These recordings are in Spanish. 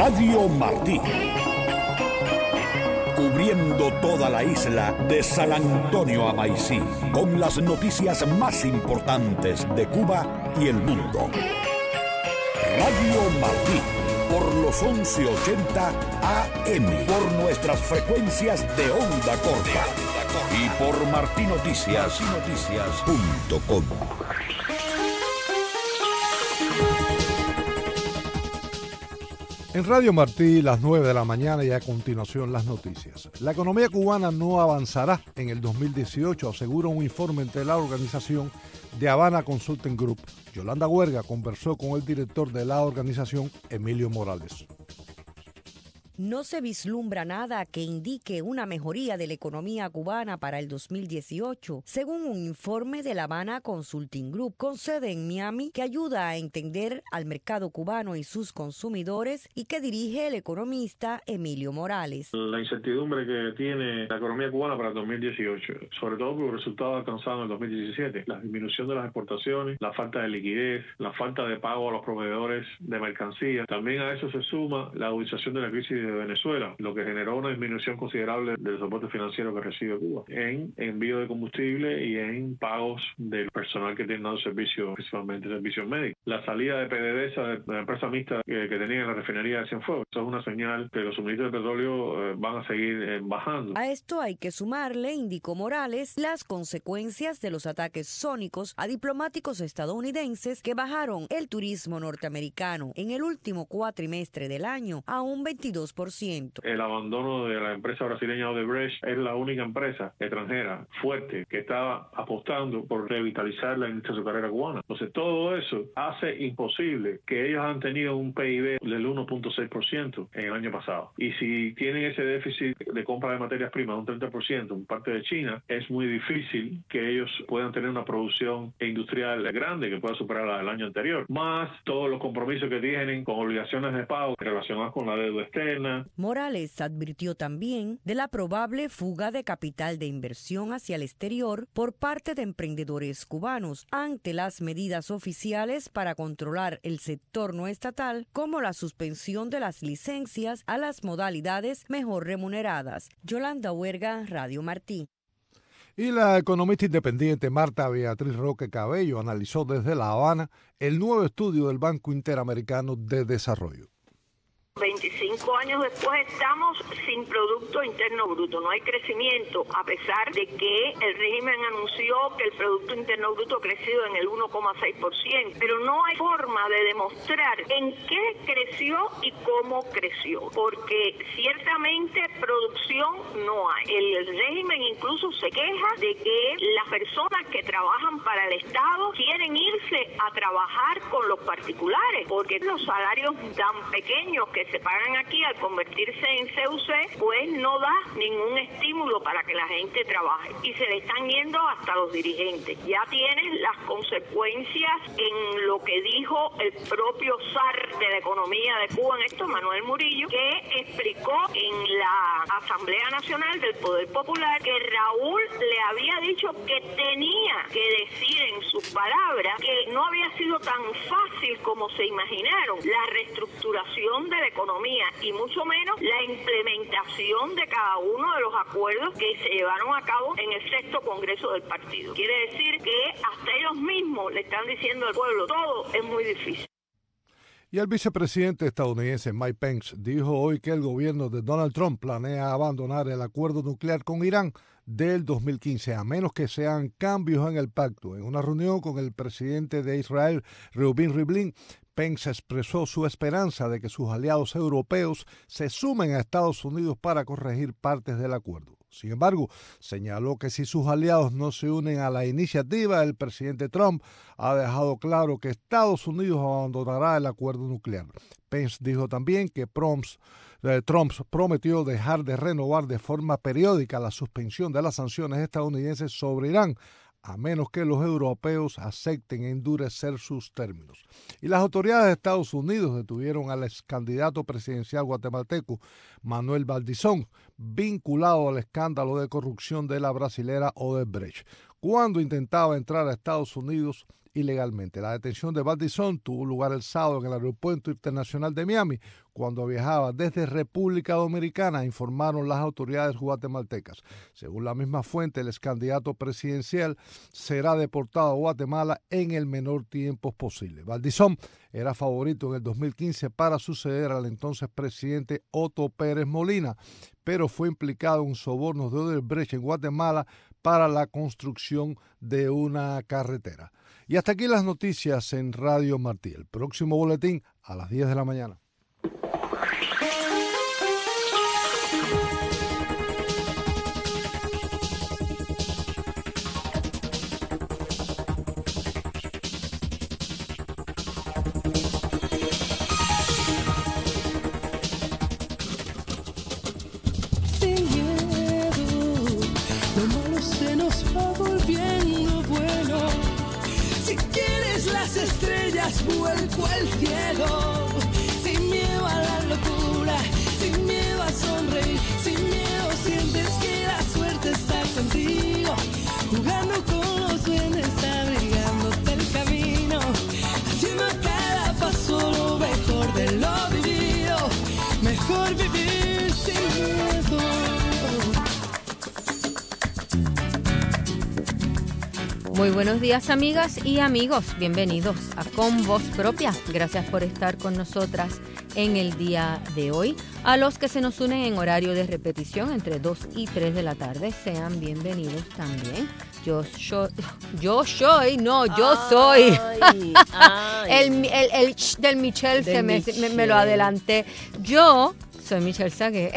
Radio Martí. Cubriendo toda la isla de San Antonio a Maicí, con las noticias más importantes de Cuba y el mundo. Radio Martí, por los 1180 AM, por nuestras frecuencias de onda corta y por martinoticias.com. En Radio Martí, las 9 de la mañana y a continuación las noticias. La economía cubana no avanzará en el 2018, asegura un informe entre la organización de Habana Consulting Group. Yolanda Huerga conversó con el director de la organización, Emilio Morales. No se vislumbra nada que indique una mejoría de la economía cubana para el 2018, según un informe de La Habana Consulting Group, con sede en Miami, que ayuda a entender al mercado cubano y sus consumidores y que dirige el economista Emilio Morales. La incertidumbre que tiene la economía cubana para el 2018, sobre todo por los resultados alcanzados en el 2017, la disminución de las exportaciones, la falta de liquidez, la falta de pago a los proveedores de mercancías. También a eso se suma la agudización de la crisis de Venezuela, lo que generó una disminución considerable del soporte financiero que recibe Cuba en envío de combustible y en pagos del personal que tiene dado servicios, principalmente servicios médicos. La salida de PDVSA, de la empresa mixta que tenía en la refinería de Cienfuegos, eso es una señal que los suministros de petróleo van a seguir bajando. A esto hay que sumarle, indicó Morales, las consecuencias de los ataques sónicos a diplomáticos estadounidenses que bajaron el turismo norteamericano en el último cuatrimestre del año a un 22%. El abandono de la empresa brasileña Odebrecht es la única empresa extranjera fuerte que estaba apostando por revitalizar la industria azucarera cubana. Entonces todo eso hace imposible que ellos han tenido un PIB del 1.6% en el año pasado. Y si tienen ese déficit de compra de materias primas, un 30% en parte de China, es muy difícil que ellos puedan tener una producción industrial grande que pueda superar la del año anterior. Más todos los compromisos que tienen con obligaciones de pago relacionadas con la deuda externa. Morales advirtió también de la probable fuga de capital de inversión hacia el exterior por parte de emprendedores cubanos ante las medidas oficiales para controlar el sector no estatal, como la suspensión de las licencias a las modalidades mejor remuneradas. Yolanda Huerga, Radio Martí. Y la economista independiente Marta Beatriz Roque Cabello analizó desde La Habana el nuevo estudio del Banco Interamericano de Desarrollo. 25 años después estamos sin Producto Interno Bruto, no hay crecimiento, a pesar de que el régimen anunció que el Producto Interno Bruto ha crecido en el 1,6%, pero no hay forma de demostrar en qué creció y cómo creció, porque ciertamente producción no hay. El régimen incluso se queja de que las personas que trabajan para el Estado quieren irse a trabajar con los particulares, porque los salarios tan pequeños que se pagan aquí al convertirse en CUC, pues no da ningún estímulo para que la gente trabaje y se le están yendo hasta los dirigentes. Ya tienes las consecuencias en lo que dijo el propio zar de la economía de Cuba en esto, Manuel Murillo, que explicó en la Asamblea Nacional del Poder Popular que Raúl le había dicho que tenía que decir en sus palabras que no había sido tan fácil como se imaginaron la reestructuración de la economía y mucho menos la implementación de cada uno de los acuerdos que se llevaron a cabo en el sexto congreso del partido. Quiere decir que hasta ellos mismos le están diciendo al pueblo, todo es muy difícil. Y el vicepresidente estadounidense Mike Pence dijo hoy que el gobierno de Donald Trump planea abandonar el acuerdo nuclear con Irán del 2015, a menos que sean cambios en el pacto. En una reunión con el presidente de Israel, Reuven Rivlin, Pence expresó su esperanza de que sus aliados europeos se sumen a Estados Unidos para corregir partes del acuerdo. Sin embargo, señaló que si sus aliados no se unen a la iniciativa, el presidente Trump ha dejado claro que Estados Unidos abandonará el acuerdo nuclear. Pence dijo también que Trump prometió dejar de renovar de forma periódica la suspensión de las sanciones estadounidenses sobre Irán, a menos que los europeos acepten endurecer sus términos. Y las autoridades de Estados Unidos detuvieron al ex candidato presidencial guatemalteco Manuel Valdizón, vinculado al escándalo de corrupción de la brasilera Odebrecht. cuando intentaba entrar a Estados Unidos ilegalmente. La detención de Valdizón tuvo lugar el sábado en el Aeropuerto Internacional de Miami, cuando viajaba desde República Dominicana, informaron las autoridades guatemaltecas. Según la misma fuente, el ex candidato presidencial será deportado a Guatemala en el menor tiempo posible. Valdizón era favorito en el 2015 para suceder al entonces presidente Otto Pérez Molina, pero fue implicado en sobornos de Odebrecht en Guatemala para la construcción de una carretera. Y hasta aquí las noticias en Radio Martí. El próximo boletín a las 10 de la mañana. Sin miedo, lo malo se nos va volviendo bueno. Si quieres las estrellas, vuelco al cielo. Sin miedo a la locura, sin miedo a sonreír, sin miedo sientes que la suerte está contigo. Jugando con los duendes, abrigándote el camino, haciendo a cada paso lo mejor de lo vivido. Mejor vivir sin miedo. Muy buenos días, amigas y amigos. Bienvenidos a Con Voz Propia. Gracias por estar con nosotras en el día de hoy. A los que se nos unen en horario de repetición entre 2 y 3 de la tarde, sean bienvenidos también. Yo soy. El del Michelle me lo adelanté. Yo soy Michelle Sagué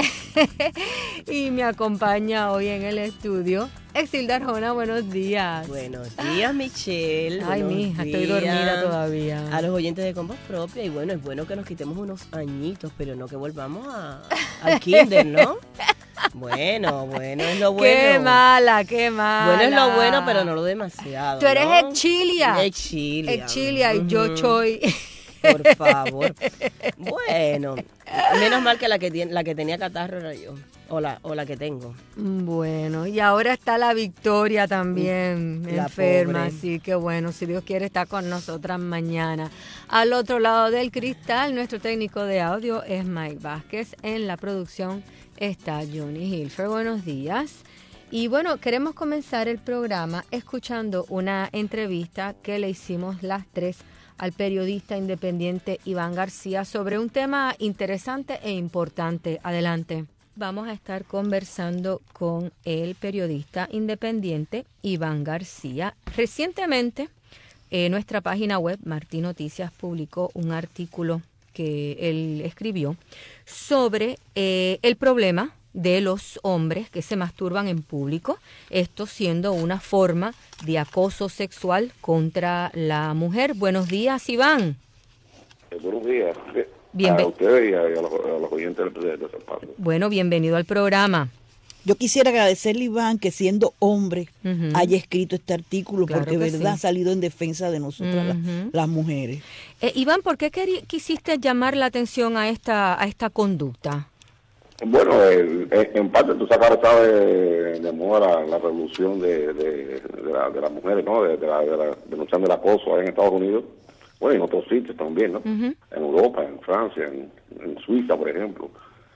y me acompaña hoy en el estudio Exilda Arjona. Buenos días. Buenos días, Michelle. Ay, mija, estoy dormida todavía. A los oyentes de Con Voz Propia. Y bueno, es bueno que nos quitemos unos añitos, pero no que volvamos al kinder, ¿no? Bueno, es lo bueno. Qué mala. Bueno es lo bueno, pero no lo demasiado. Tú eres ¿no? Exilia. Exilia Y yo soy. Por favor. Bueno, menos mal que la que tenía catarro era yo. O la que tengo. Bueno, y ahora está la Victoria también La enferma, pobre. así que bueno, si Dios quiere está con nosotras mañana. Al otro lado del cristal, nuestro técnico de audio es Mike Vázquez. En la producción está Johnny Hilfer. Buenos días. Y bueno, queremos comenzar el programa escuchando una entrevista que le hicimos las tres al periodista independiente Iván García sobre un tema interesante e importante. Adelante. Vamos a estar conversando con el periodista independiente Iván García. Recientemente, nuestra página web, Martí Noticias, publicó un artículo que él escribió sobre el problema de los hombres que se masturban en público, esto siendo una forma de acoso sexual contra la mujer. Buenos días, Iván. Buenos días. Bienvenido. A ustedes y a los oyentes de ese espacio. Bueno, bienvenido al programa. Yo quisiera agradecerle, Iván, que siendo hombre haya escrito este artículo, Claro porque que verdad ha sí. salido en defensa de nosotras las mujeres. Iván, ¿por qué quisiste llamar la atención a esta conducta? Bueno, en parte tú sacas de moda la revolución de las mujeres, ¿no? De la denunciación del acoso en Estados Unidos, bueno, en otros sitios también, ¿no? En Europa, en Francia, en Suiza, por ejemplo.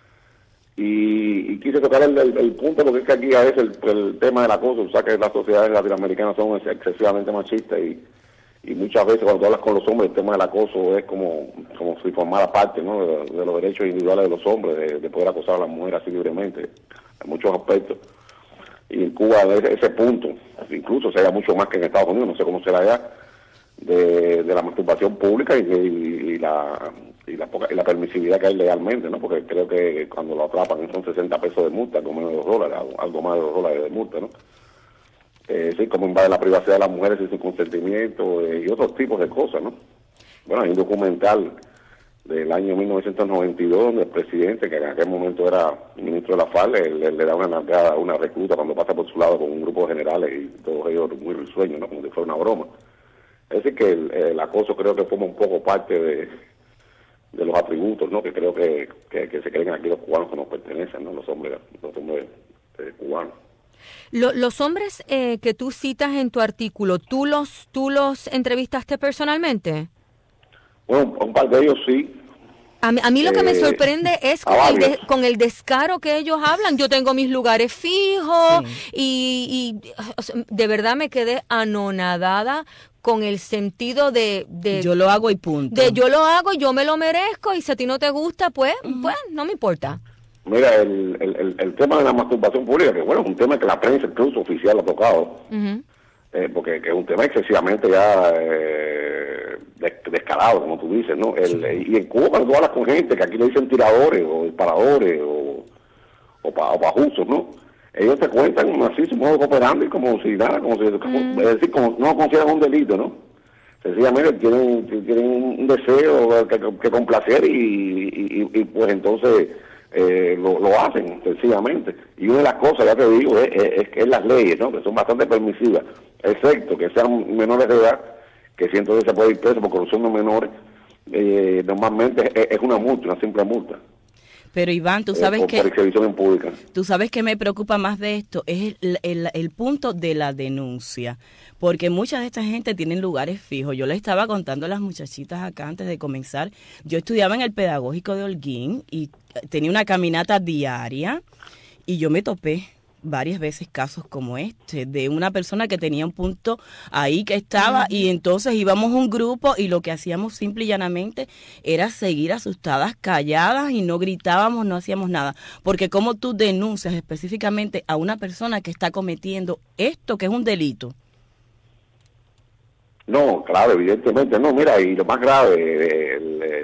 Y quise tocar el punto, porque es que aquí a veces el tema del acoso, o sea, que las sociedades latinoamericanas son excesivamente machistas y muchas veces cuando tú hablas con los hombres el tema del acoso es como si formara parte, ¿no? de los derechos individuales de los hombres, de poder acosar a las mujeres así libremente, en muchos aspectos. Y en Cuba ese punto, incluso se da mucho más que en Estados Unidos, no sé cómo será allá, de la masturbación pública y la permisividad que hay legalmente, ¿no? Porque creo que cuando lo atrapan son 60 pesos de multa, algo menos de $2, algo más de $2 de multa, ¿no? Sí, como invade la privacidad de las mujeres sin su consentimiento y otros tipos de cosas, ¿no? Bueno, hay un documental del año 1992 donde el presidente, que en aquel momento era ministro de la FARC, le da una nalgada a una recluta cuando pasa por su lado con un grupo de generales y todos ellos muy risueños, ¿no? Como si fuera una broma. Es decir, que el acoso creo que forma un poco parte de los atributos, ¿no? Que creo que se creen aquí los cubanos que nos pertenecen, ¿no? Los hombres cubanos. Los hombres que tú citas en tu artículo, ¿tú los entrevistaste personalmente? Bueno, un par de ellos sí. A mí lo que me sorprende es con el descaro que ellos hablan. Yo tengo mis lugares fijos y o sea, de verdad me quedé anonadada con el sentido de yo lo hago y punto. De yo lo hago, yo me lo merezco y si a ti no te gusta, pues no me importa. Mira, el tema de la masturbación pública, que bueno, es un tema que la prensa incluso oficial ha tocado, porque que es un tema excesivamente ya descarado, como tú dices, ¿no? Y en Cuba, cuando tú hablas con gente que aquí le dicen tiradores o disparadores o pajusos, ¿no? Ellos te cuentan así su modo de operando y como si nada, es decir, como no lo consideran un delito, ¿no? Sencillamente tienen un deseo que complacer y pues entonces lo hacen sencillamente. Y una de las cosas, ya te digo, es las leyes, ¿no? Que son bastante permisivas, excepto que sean menores de edad, que si entonces se puede ir preso por corrupción de menores, normalmente es una multa, una simple multa. Pero Iván, tú sabes por exhibición en pública. Tú sabes que me preocupa más de esto, es el punto de la denuncia, porque mucha de esta gente tienen lugares fijos. Yo les estaba contando a las muchachitas acá antes de comenzar, yo estudiaba en el Pedagógico de Holguín y tenía una caminata diaria y yo me topé varias veces casos como este, de una persona que tenía un punto ahí que estaba y entonces íbamos un grupo y lo que hacíamos simple y llanamente era seguir asustadas, calladas y no gritábamos, no hacíamos nada, porque como tú denuncias específicamente a una persona que está cometiendo esto que es un delito. No, claro, evidentemente no, mira, y lo más grave,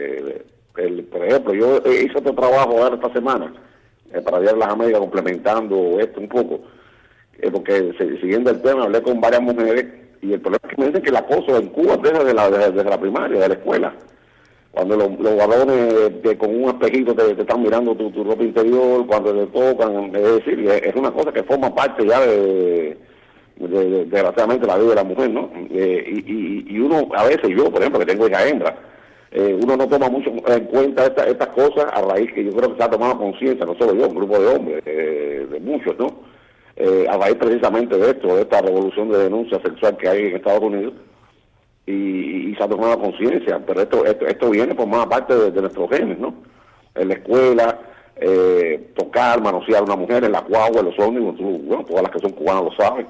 por ejemplo, yo hice otro trabajo ahora esta semana para Diario Las Américas, complementando esto un poco, porque siguiendo el tema, hablé con varias mujeres y el problema es que me dicen que el acoso en Cuba desde la primaria, de la escuela, cuando los varones con un espejito te están mirando tu ropa interior, cuando te tocan, es decir, es una cosa que forma parte ya desgraciadamente la vida de la mujer, ¿no? Y uno, a veces yo, por ejemplo, que tengo hija hembra, uno no toma mucho en cuenta estas cosas a raíz que yo creo que se ha tomado conciencia, no solo yo, un grupo de hombres, de muchos, ¿no? A raíz precisamente de esto, de esta revolución de denuncia sexual que hay en Estados Unidos, y se ha tomado conciencia, pero esto viene por más parte de nuestros genes, ¿no? En la escuela, tocar, manosear a una mujer en la guagua, en los ómnibus, bueno, todas las que son cubanas lo saben.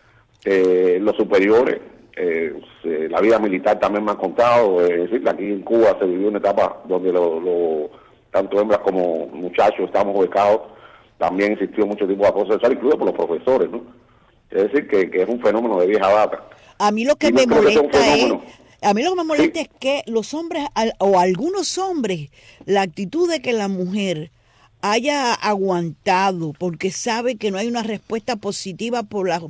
Los superiores, la vida militar también me han contado, es decir, aquí en Cuba se vivió una etapa donde tanto hembras como muchachos estamos ubicados, también existió mucho tipo de acoso sexual, incluido por los profesores, ¿no? Es decir, que es un fenómeno de vieja data. A mí lo que me molesta es que los hombres, o algunos hombres, la actitud de que la mujer haya aguantado porque sabe que no hay una respuesta positiva por la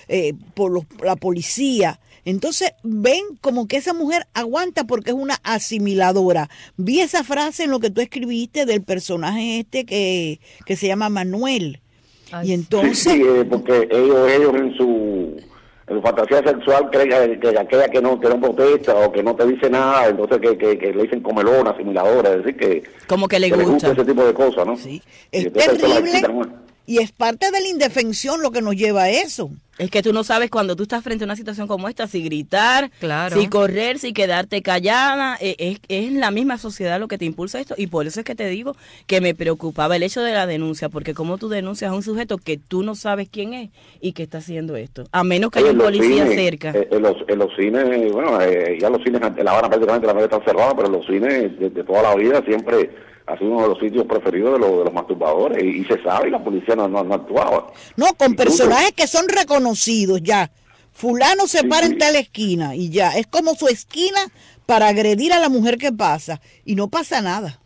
policía. Entonces ven como que esa mujer aguanta porque es una asimiladora. Vi esa frase en lo que tú escribiste del personaje que se llama Manuel. Ay, y entonces... Sí, porque ellos en su fantasía sexual creen que aquella que no protesta o que no te dice nada, entonces que le dicen comelona, asimiladora, es decir, que como que le gusta ese tipo de cosas, ¿no? Sí, es terrible y es parte de la indefensión lo que nos lleva a eso. Es que tú no sabes cuando tú estás frente a una situación como esta, si gritar, si correr, si quedarte callada, es la misma sociedad lo que te impulsa esto, y por eso es que te digo que me preocupaba el hecho de la denuncia, porque como tú denuncias a un sujeto que tú no sabes quién es y que está haciendo esto, a menos que haya un policía cerca. En los cines, bueno, ya los cines en La Habana prácticamente la mayoría están cerrados, pero los cines de toda la vida siempre ha sido uno de los sitios preferidos de los masturbadores, y se sabe, y la policía no actuaba. No, con personajes que son reconocidos ya. Fulano se para en tal esquina y ya. Es como su esquina para agredir a la mujer que pasa y no pasa nada.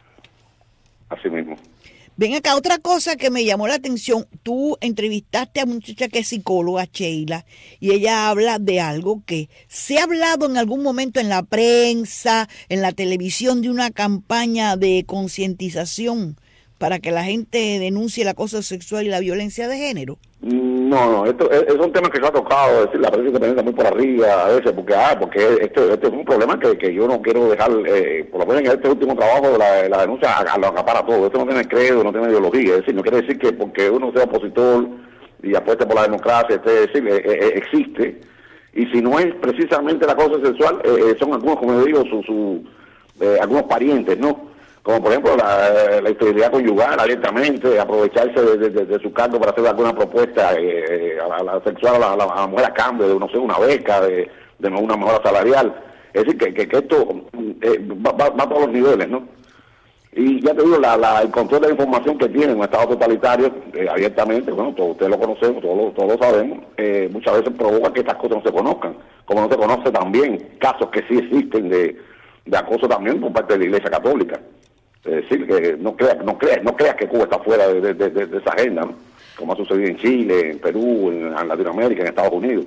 Así mismo. Ven acá, otra cosa que me llamó la atención, tú entrevistaste a una muchacha que es psicóloga, Sheila, y ella habla de algo que se ha hablado en algún momento en la prensa, en la televisión, de una campaña de concientización para que la gente denuncie el acoso sexual y la violencia de género. No, esto es un tema que se ha tocado, es decir, la prensa independiente muy por arriba a veces, porque esto es un problema que yo no quiero dejar, por lo menos en este último trabajo, la denuncia lo acapara todo. Esto no tiene credo, no tiene ideología, es decir, no quiere decir que porque uno sea opositor y apueste por la democracia, existe. Y si no es precisamente la cosa sexual, son algunos, como yo digo, algunos parientes, ¿no? Como por ejemplo la infidelidad conyugal abiertamente, aprovecharse de su cargo para hacer alguna propuesta a la sexual a la mujer a cambio de, no sé, una beca, de una mejora salarial. Es decir, que esto va a todos los niveles, ¿no? Y ya te digo, el control de la información que tienen un Estado totalitario, abiertamente, bueno, ustedes lo conocemos, todos lo sabemos, muchas veces provoca que estas cosas no se conozcan, como no se conoce también casos que sí existen de acoso también por parte de la Iglesia Católica. Es decir, que no creas que Cuba está fuera de esa agenda, ¿no? Como ha sucedido en Chile, en Perú, en Latinoamérica, en Estados Unidos.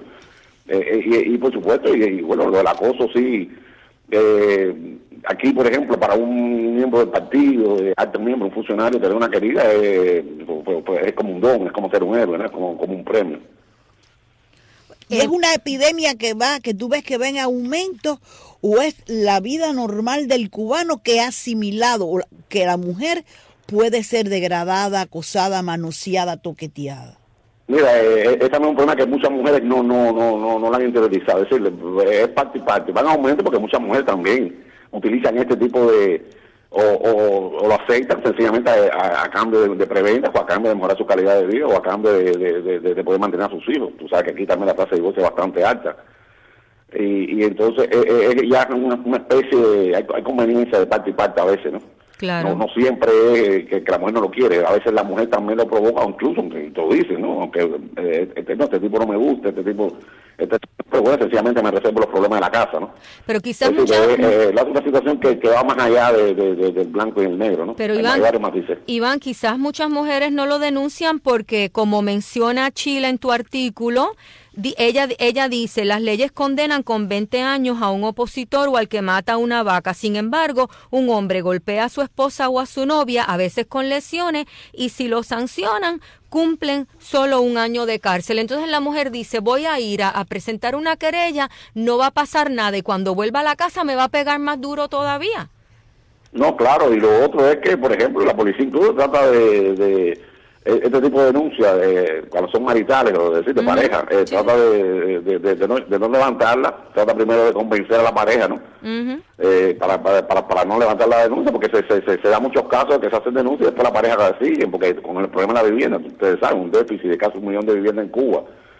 Y por supuesto, y bueno, lo del acoso sí, aquí por ejemplo, para un miembro del partido, alto miembro, un funcionario, tener una querida pues es como un don, es como ser un héroe, ¿no? como un premio. ¿Es una epidemia que tú ves que va en aumento, o es la vida normal del cubano que ha asimilado que la mujer puede ser degradada, acosada, manoseada, toqueteada? Mira, este también es un problema que muchas mujeres no lo han interiorizado. Es decir, es parte y parte. Van a aumento porque muchas mujeres también utilizan este tipo de... o lo aceptan sencillamente a cambio de preventas, o a cambio de mejorar su calidad de vida, o a cambio de poder mantener a sus hijos. Tú sabes que aquí también la tasa de divorcio es bastante alta. Y entonces ya es una especie de... Hay conveniencia de parte y parte a veces, ¿no? Claro. No siempre es que la mujer no lo quiere, a veces la mujer también lo provoca, incluso aunque te lo dicen, ¿no? Aunque este tipo no me gusta, pero bueno, sencillamente me reservo los problemas de la casa, ¿no? Pero quizás una situación que va más allá del blanco y el negro, ¿no? Pero Iván, quizás muchas mujeres no lo denuncian porque, como menciona Chila en tu artículo, ella dice, las leyes condenan con 20 años a un opositor o al que mata a una vaca. Sin embargo, un hombre golpea a su esposa o a su novia, a veces con lesiones, y si lo sancionan, cumplen solo 1 año de cárcel. Entonces la mujer dice, voy a ir a presentar una querella, no va a pasar nada, y cuando vuelva a la casa me va a pegar más duro todavía. No, claro, y lo otro es que, por ejemplo, la policía incluso trata de este tipo de denuncias, cuando son maritales, o de pareja, trata de no levantarla, trata primero de convencer a la pareja, ¿no? Para no levantar la denuncia, porque se da muchos casos de que se hacen denuncias y después la pareja la siguen, porque con el problema de la vivienda, ustedes saben, un déficit de casi 1 millón de viviendas en Cuba,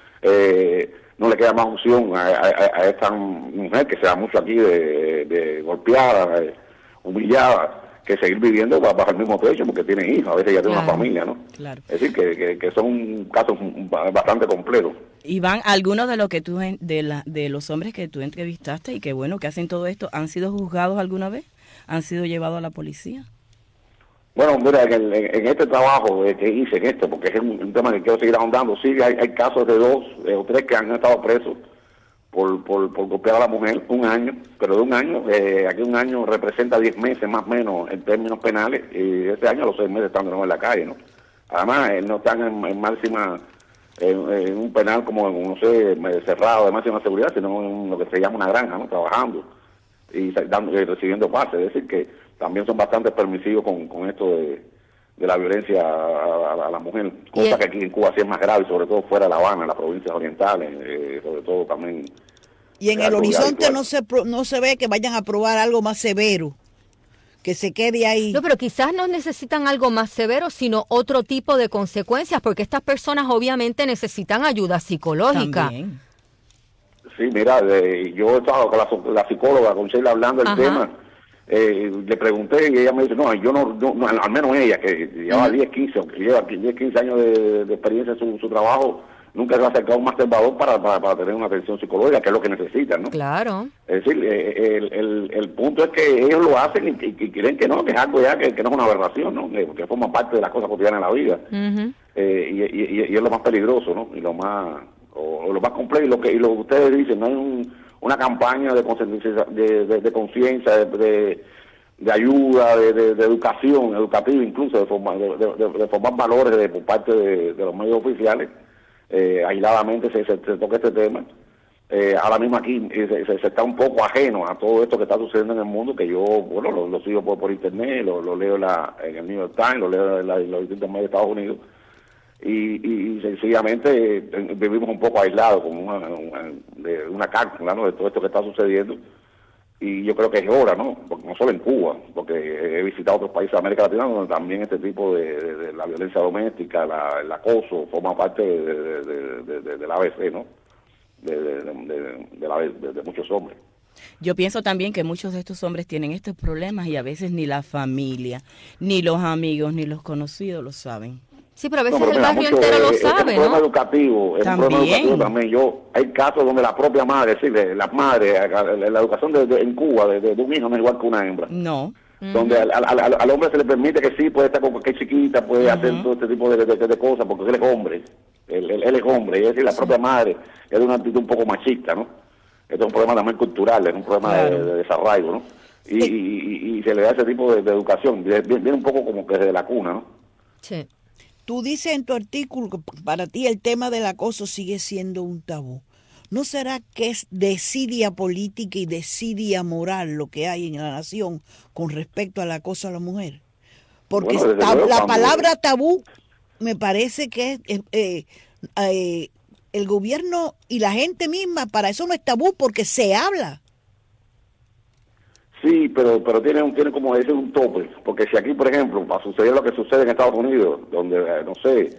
no le queda más opción a esta mujer que se da mucho aquí de golpeada, humillada, que seguir viviendo bajo el mismo techo porque tiene hijos, a veces ya tiene una familia, ¿no? Claro. Es decir, que son casos bastante complejos. Iván, algunos de de los hombres que tú entrevistaste y que bueno, que hacen todo esto, ¿han sido juzgados alguna vez? ¿Han sido llevados a la policía? Bueno, mira, en este trabajo que hice en esto, porque es un tema que quiero seguir ahondando, sí hay casos de 2 o 3 que han estado presos por golpear a la mujer 1 año, pero de 1 año, aquí 1 año representa 10 meses más o menos en términos penales, y este año a los 6 meses están de nuevo en la calle, ¿no? Además, no están en máxima, en un penal como, no sé, cerrado de máxima seguridad, sino en lo que se llama una granja, ¿no? Trabajando y recibiendo pases, es decir que también son bastante permisivos con esto de la violencia a la mujer, cosa que aquí en Cuba sí es más grave, sobre todo fuera de La Habana, en las provincias orientales, sobre todo también. Y en el horizonte no se ve que vayan a aprobar algo más severo, que se quede ahí. No, pero quizás no necesitan algo más severo, sino otro tipo de consecuencias, porque estas personas obviamente necesitan ayuda psicológica. También. Sí, mira, yo he estado con la psicóloga, con Sheila, hablando del tema. Le pregunté y ella me dice, no, al menos ella, que lleva 10, 15 años de experiencia en su trabajo, nunca se ha acercado a un masturbador para tener una atención psicológica, que es lo que necesitan, ¿no? Claro. Es decir, el punto es que ellos lo hacen y creen que no, que es algo ya que no es una aberración, ¿no? Que forma parte de las cosas cotidianas de la vida. Y es lo más peligroso, ¿no? Y lo más complejo, y lo que ustedes dicen, no hay una campaña de conciencia, de ayuda, de educación, educativa incluso, de formar valores por parte de los medios oficiales. Aisladamente se toca este tema. Ahora mismo aquí se está un poco ajeno a todo esto que está sucediendo en el mundo, que yo, bueno, lo sigo por internet, lo leo en el New York Times, lo leo en los distintos medios de Estados Unidos. y sencillamente vivimos un poco aislados, como una cápsula, ¿no?, de todo esto que está sucediendo. Y yo creo que es hora, ¿no? Porque no solo en Cuba, porque he visitado otros países de América Latina donde también este tipo de la violencia doméstica, el acoso, forma parte del ABC, ¿no? De muchos hombres. Yo pienso también que muchos de estos hombres tienen estos problemas y a veces ni la familia, ni los amigos, ni los conocidos lo saben. Sí, pero a veces el barrio entero lo sabe, ¿no? Es un problema educativo, también. Hay casos donde la propia madre, es decir, la madre, la educación en Cuba de un hijo no es igual que una hembra. No. Donde al hombre se le permite que sí, puede estar con cualquier chiquita, puede hacer todo este tipo de cosas, porque él es hombre. Él es hombre, es decir, la propia madre es de una actitud un poco machista, ¿no? Esto es un problema también cultural, es un problema de desarraigo, ¿no? Y se le da ese tipo de educación, viene un poco como que desde la cuna, ¿no? Sí. Tú dices en tu artículo que para ti el tema del acoso sigue siendo un tabú. ¿No será que es desidia política y desidia moral lo que hay en la nación con respecto al acoso a la mujer? Porque la palabra tabú me parece que el gobierno y la gente misma, para eso no es tabú, porque se habla. Sí, pero tiene como decir un tope, porque si aquí, por ejemplo, va a suceder lo que sucede en Estados Unidos, donde, no sé,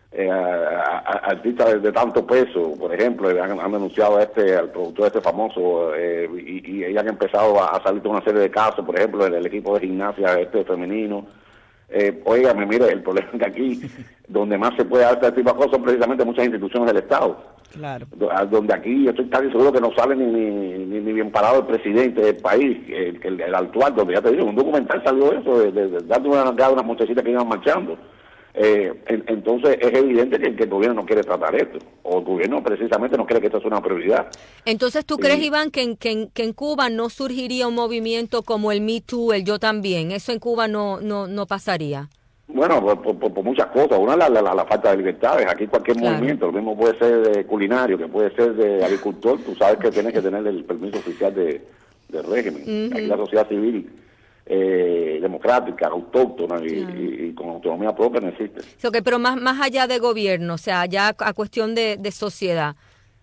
artistas de tanto peso, por ejemplo, han denunciado al productor famoso, y han empezado a salir toda una serie de casos, por ejemplo, el equipo de gimnasia femenino. Óigame, mire, el problema es que aquí, donde más se puede dar este tipo de cosas son precisamente muchas instituciones del Estado. Claro. Donde aquí yo estoy casi seguro que no sale ni bien parado el presidente del país, el actual, donde ya te digo, un documental salió eso, de dando una nalgada a unas muchachitas que iban marchando. Entonces es evidente que el gobierno no quiere tratar esto, o el gobierno precisamente no quiere que esto sea una prioridad. Entonces, ¿tú crees, Iván, que en Cuba no surgiría un movimiento como el Me Too, el Yo También? ¿Eso en Cuba no pasaría? Bueno, por muchas cosas. Una, la falta de libertades. Aquí cualquier movimiento, lo mismo puede ser de culinario, que puede ser de agricultor, tú sabes que tienes que tener el permiso oficial del régimen. Aquí la sociedad civil democrática, autóctona y con autonomía propia no existe. Okay, pero más allá de gobierno, o sea, ya a cuestión de sociedad.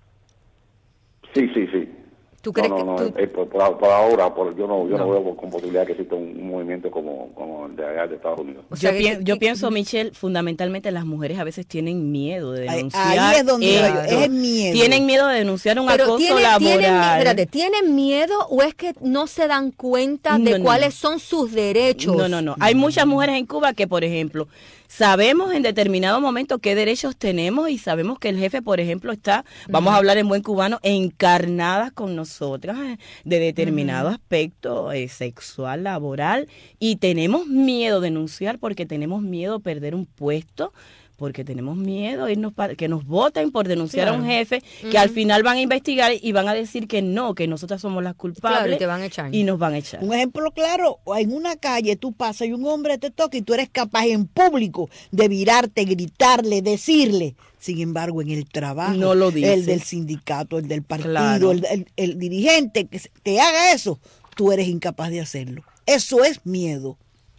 Sí. ¿Tú crees por ahora, yo no veo con posibilidad que exista un movimiento como el de allá de Estados Unidos. O sea, yo pienso, Michelle, fundamentalmente las mujeres a veces tienen miedo de denunciar. Ahí es donde es miedo. Tienen miedo de denunciar un acoso laboral. ¿Tienen miedo o es que no se dan cuenta de cuáles son sus derechos? No. Hay muchas mujeres en Cuba que, por ejemplo, sabemos en determinado momento qué derechos tenemos y sabemos que el jefe, por ejemplo, está, vamos a hablar en buen cubano, encarnadas con nosotras de determinado aspecto sexual, laboral, y tenemos miedo de denunciar porque tenemos miedo a perder un puesto, porque tenemos miedo que nos voten por denunciar a un jefe, que al final van a investigar y van a decir que no, que nosotras somos las culpables, y te van a echar. Y nos van a echar. Un ejemplo claro, en una calle tú pasas y un hombre te toca y tú eres capaz en público de virarte, gritarle, decirle. Sin embargo, en el trabajo, no lo dices. El del sindicato, el del partido, claro. el dirigente que te haga eso, tú eres incapaz de hacerlo. Eso es miedo.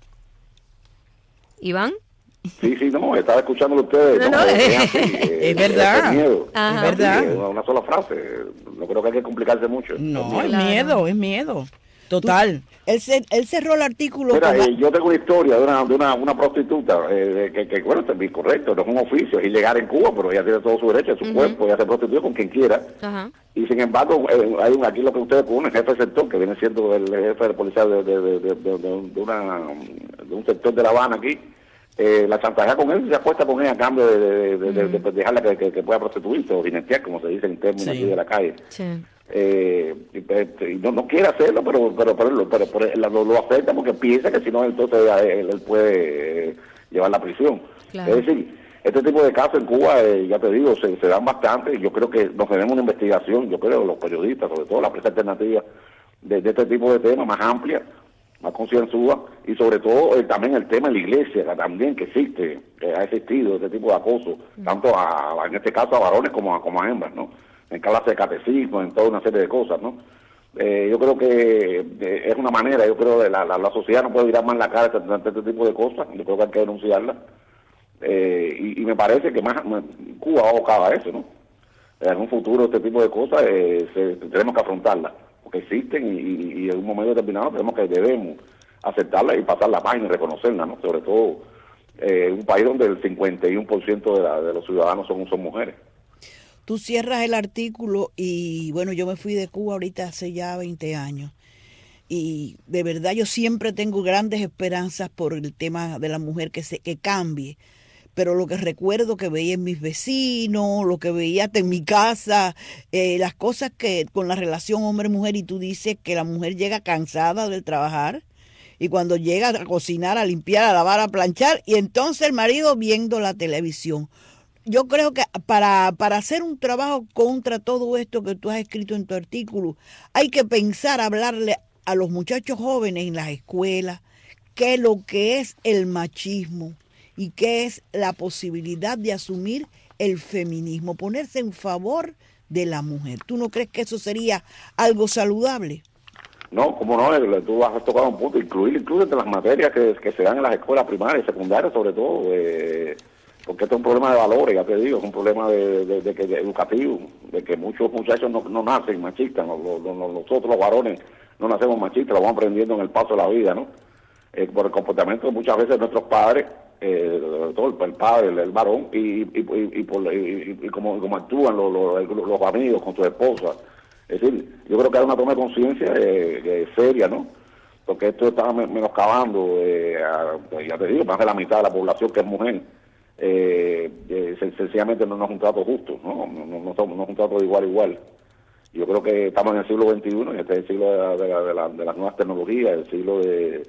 ¿Iván? Sí, no, estaba escuchándolo ustedes. Es verdad. Es miedo. Es verdad. Una sola frase. No creo que hay que complicarse mucho. No, es miedo. Total. Él cerró el artículo. Mira, yo tengo una historia de una prostituta que bueno, es bien correcto, no es un oficio, es ilegal en Cuba, pero ella tiene todo su derecho, su cuerpo, ella se prostituye con quien quiera. Y sin embargo, hay aquí lo que ustedes ponen, jefe de sector, que viene siendo el jefe de policía de un sector de La Habana aquí. La chantajea con él y se acuesta con ella a cambio de dejarla que pueda prostituirse o dinetear, como se dice en términos aquí de la calle. Sí. No quiere hacerlo, pero lo acepta porque piensa que si no, entonces él puede llevar la prisión. Claro. Es decir, este tipo de casos en Cuba, ya te digo, se dan bastante. Yo creo que nos debemos una investigación, yo creo, los periodistas, sobre todo la prensa alternativa, de este tipo de temas más amplia, más concienzuda, y sobre todo también el tema de la iglesia, también que existe, ha existido este tipo de acoso, tanto en este caso a varones como a hembras, ¿no? En clases de catecismo, en toda una serie de cosas, ¿no? Yo creo que es una manera, yo creo que la sociedad no puede mirar más la cara ante este tipo de cosas, yo creo que hay que denunciarla, Y me parece que Cuba va abocada a eso, ¿no? En un futuro este tipo de cosas tenemos que afrontarlas, porque existen y en un momento determinado debemos aceptarlas y pasar la página y reconocerlas, ¿no? Sobre todo un país donde el 51% de los ciudadanos son mujeres. Tú cierras el artículo y bueno, yo me fui de Cuba ahorita hace ya 20 años y de verdad yo siempre tengo grandes esperanzas por el tema de la mujer que cambie. Pero lo que recuerdo que veía en mis vecinos, lo que veía hasta en mi casa, las cosas que con la relación hombre-mujer, y tú dices que la mujer llega cansada del trabajar, y cuando llega a cocinar, a limpiar, a lavar, a planchar, y entonces el marido viendo la televisión. Yo creo que para hacer un trabajo contra todo esto que tú has escrito en tu artículo, hay que pensar, hablarle a los muchachos jóvenes en las escuelas, qué es lo que es el machismo, y qué es la posibilidad de asumir el feminismo, ponerse en favor de la mujer. ¿Tú no crees que eso sería algo saludable? No, como no, tú has tocado un punto, incluir entre las materias que se dan en las escuelas primarias y secundarias, sobre todo, porque esto es un problema de valores, ya te digo, es un problema de educativo, de que muchos muchachos no nacen machistas, nosotros los varones no nacemos machistas, lo vamos aprendiendo en el paso de la vida, ¿no? Por el comportamiento muchas veces de nuestros padres, todo el padre, el varón, y como actúan los amigos con su esposa. Es decir, yo creo que hay una toma de conciencia seria, ¿no? Porque esto está menoscabando, ya te digo, más de la mitad de la población que es mujer. Sencillamente no es un trato justo, no es un trato de igual a igual. Yo creo que estamos en el siglo XXI, y este es el siglo de las nuevas tecnologías, el siglo de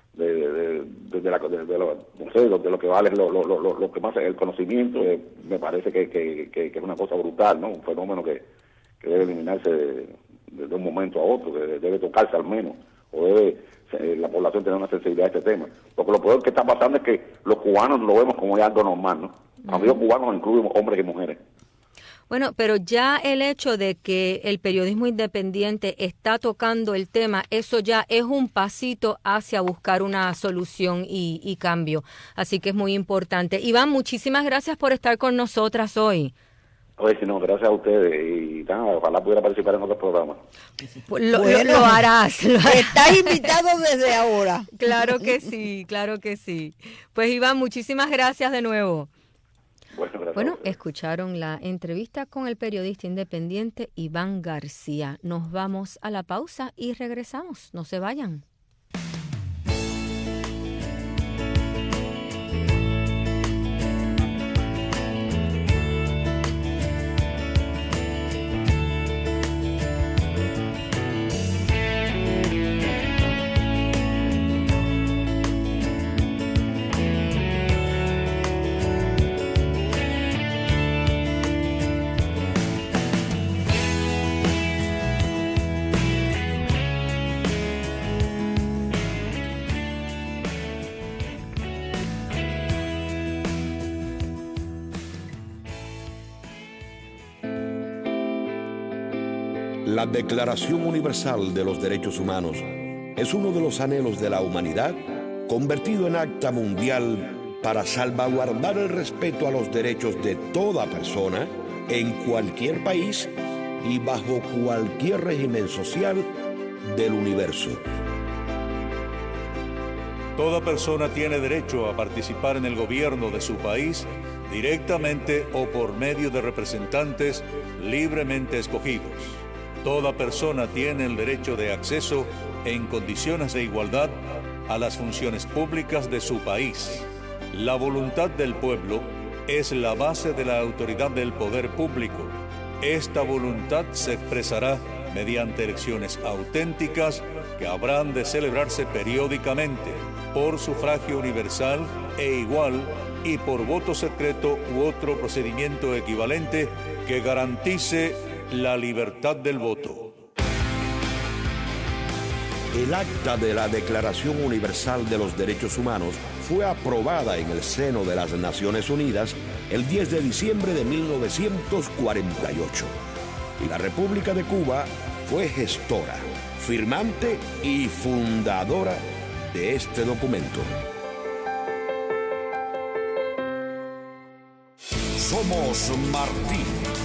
lo que vale lo que más el conocimiento. Me parece que es una cosa brutal, ¿no? Un fenómeno que debe eliminarse de un momento a otro, que debe tocarse al menos, o debe la población tener una sensibilidad a este tema. Porque lo peor que está pasando es que los cubanos lo vemos como algo normal, ¿no? Amigos cubanos incluyen hombres y mujeres. Bueno, pero ya el hecho de que el periodismo independiente está tocando el tema, eso ya es un pasito hacia buscar una solución y cambio. Así que es muy importante. Iván, muchísimas gracias por estar con nosotras hoy. Oye, si no, gracias a ustedes y ojalá pudiera participar en otros programas. Lo harás. Estás invitado desde ahora. Claro que sí, claro que sí. Pues Iván, muchísimas gracias de nuevo. Bueno, escucharon la entrevista con el periodista independiente Iván García. Nos vamos a la pausa y regresamos. No se vayan. La Declaración Universal de los Derechos Humanos es uno de los anhelos de la humanidad convertido en acta mundial para salvaguardar el respeto a los derechos de toda persona en cualquier país y bajo cualquier régimen social del universo. Toda persona tiene derecho a participar en el gobierno de su país directamente o por medio de representantes libremente escogidos. Toda persona tiene el derecho de acceso en condiciones de igualdad a las funciones públicas de su país. La voluntad del pueblo es la base de la autoridad del poder público. Esta voluntad se expresará mediante elecciones auténticas que habrán de celebrarse periódicamente por sufragio universal e igual y por voto secreto u otro procedimiento equivalente que garantice la libertad del voto. El acta de la Declaración Universal de los Derechos Humanos fue aprobada en el seno de las Naciones Unidas el 10 de diciembre de 1948 y la República de Cuba fue gestora, firmante y fundadora de este documento. Somos Martí.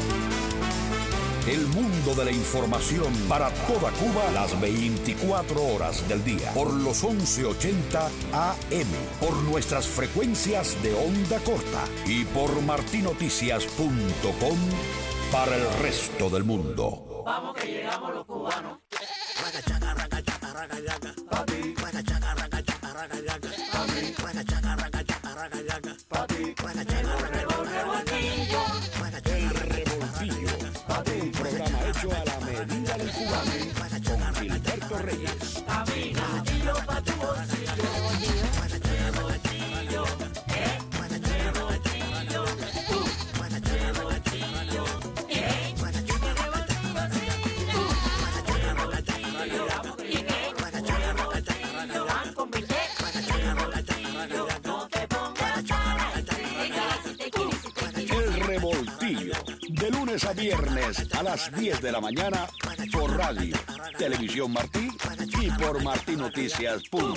El mundo de la información para toda Cuba las 24 horas del día. Por los 1180 AM. Por nuestras frecuencias de onda corta. Y por martinoticias.com para el resto del mundo. Vamos que llegamos los cubanos. Un programa hecho a la medida del cubano con Gilberto Reyes. Camina y yo pa' tu bolsillo. De lunes a viernes a las 10 de la mañana por radio, Televisión Martí y por martinoticias.com.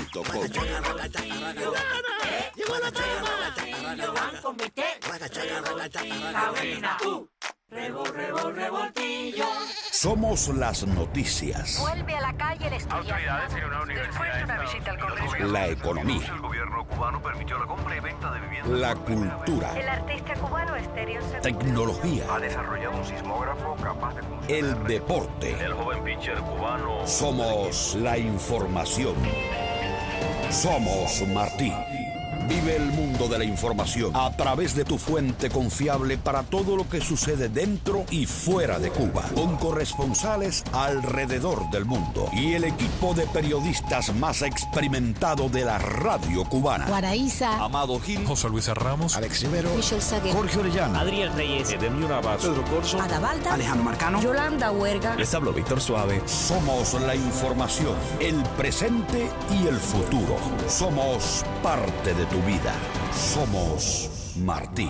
Somos las noticias. Vuelve a la calle el estudiante. Autoridades en una universidad. Después de una visita al Congreso. La economía. El gobierno cubano permitió la compra y venta de viviendas. La cultura. El artista cubano Estéreo Segura Tecnología. Ha desarrollado un sismógrafo capaz de funcionar. El deporte. El joven pitcher cubano. Somos la información. Somos Martí. Vive el mundo de la información a través de tu fuente confiable para todo lo que sucede dentro y fuera de Cuba, con corresponsales alrededor del mundo y el equipo de periodistas más experimentado de la radio cubana. Guaraíza, Amado Gil, José Luis Ramos, Alex Rivero, Michelle Saguer, Jorge Orellana, Adriel Reyes, Edemio Navas, Pedro Corso, Adabalda, Alejandro Marcano, Yolanda Huerga. les hablo Víctor Suave. Somos la información, el presente y el futuro. Somos parte de tu vida. Somos Martí.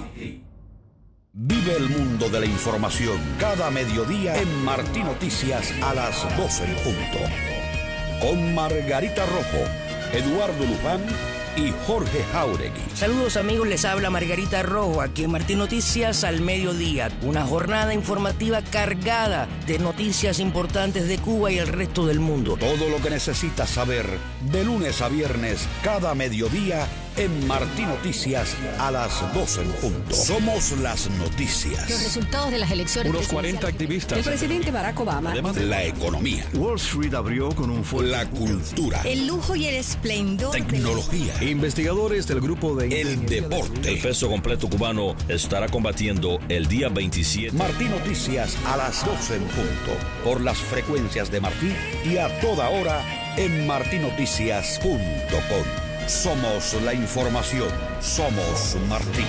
Vive el mundo de la información cada mediodía en Martí Noticias a las 12 en punto. Con Margarita Rojo, Eduardo Luján y Jorge Jauregui. Saludos amigos, les habla Margarita Rojo, aquí en Martí Noticias al mediodía. Una jornada informativa cargada de noticias importantes de Cuba y el resto del mundo. Todo lo que necesitas saber de lunes a viernes cada mediodía en Martí Noticias a las 12 en punto. Somos las noticias. los resultados de las elecciones. Unos 40 activistas. El presidente Barack Obama. Además, La economía. Wall Street abrió con un fuerte. La cultura. El lujo y el esplendor. Tecnología. Investigadores del grupo de. El deporte. El peso completo cubano estará combatiendo el día 27. Martí Noticias a las 12 en punto. Por las frecuencias de Martí y a toda hora en martinoticias.com. Somos la información. Somos Martí.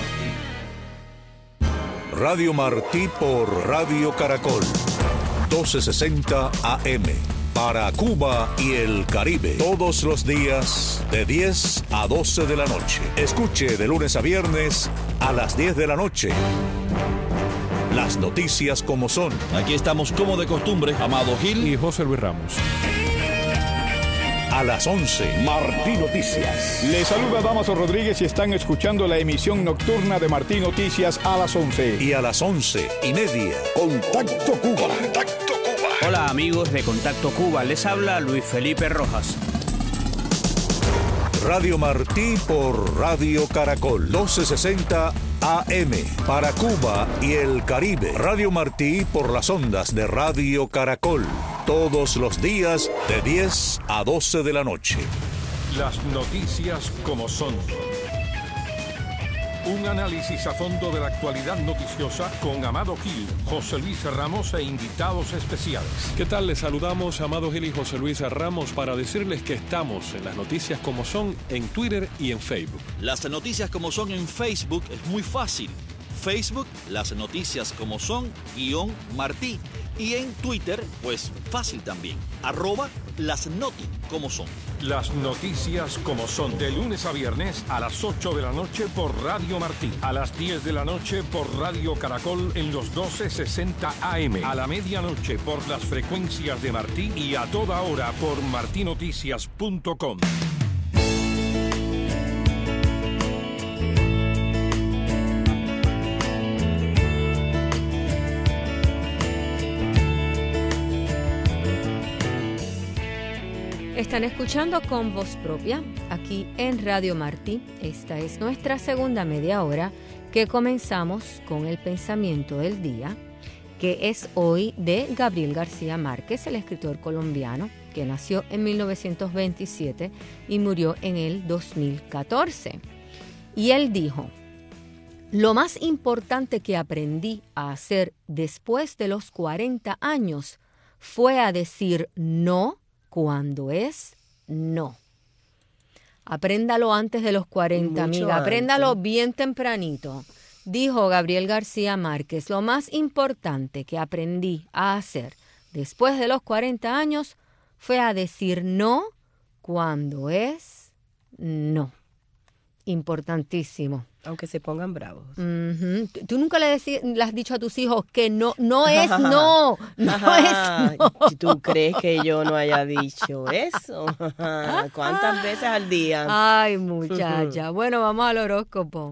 Radio Martí por Radio Caracol. 1260 AM. Para Cuba y el Caribe. Todos los días de 10 a 12 de la noche. Escuche de lunes a viernes a las 10 de la noche. Las noticias como son. Aquí estamos como de costumbre, Amado Gil Y José Luis Ramos. A las 11. Martí Noticias. Les saluda Damaso Rodríguez y están escuchando la emisión nocturna de Martí Noticias a las 11. Y a las 11:30. Contacto Cuba. Contacto Cuba. Hola amigos de Contacto Cuba, les habla Luis Felipe Rojas. Radio Martí por Radio Caracol. 1260 AM. Para Cuba y el Caribe. Radio Martí por las ondas de Radio Caracol. Todos los días de 10 a 12 de la noche. Las noticias como son. Un análisis a fondo de la actualidad noticiosa con Amado Gil, José Luis Ramos e invitados especiales. ¿Qué tal? Les saludamos Amado Gil y José Luis Ramos para decirles que estamos en las noticias como son en Twitter y en Facebook. Las noticias como son en Facebook es muy fácil. Facebook, las noticias como son, _Martí. Y en Twitter, pues fácil también. @lasnoti como son. Las noticias como son, de lunes a viernes a las 8 de la noche por Radio Martí, a las 10 de la noche por Radio Caracol en los 1260 AM, a la medianoche por las frecuencias de Martí y a toda hora por martinoticias.com. Están escuchando Con Voz Propia aquí en Radio Martí. Esta es nuestra segunda media hora que comenzamos con el pensamiento del día, que es hoy de Gabriel García Márquez, el escritor colombiano que nació en 1927 y murió en el 2014. Y él dijo: lo más importante que aprendí a hacer después de los 40 años fue a decir no cuando es no. Apréndalo antes de los 40, amiga. Apréndalo bien tempranito. Dijo Gabriel García Márquez: lo más importante que aprendí a hacer después de los 40 años fue a decir no cuando es no. Importantísimo. Aunque se pongan bravos. Uh-huh. ¿Tú nunca le has dicho a tus hijos que no es no? No es no. ¿Tú crees que yo no haya dicho eso? ¿Cuántas veces al día? Ay, muchacha. Bueno, vamos al horóscopo.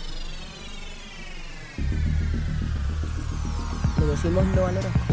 Le decimos no al horóscopo.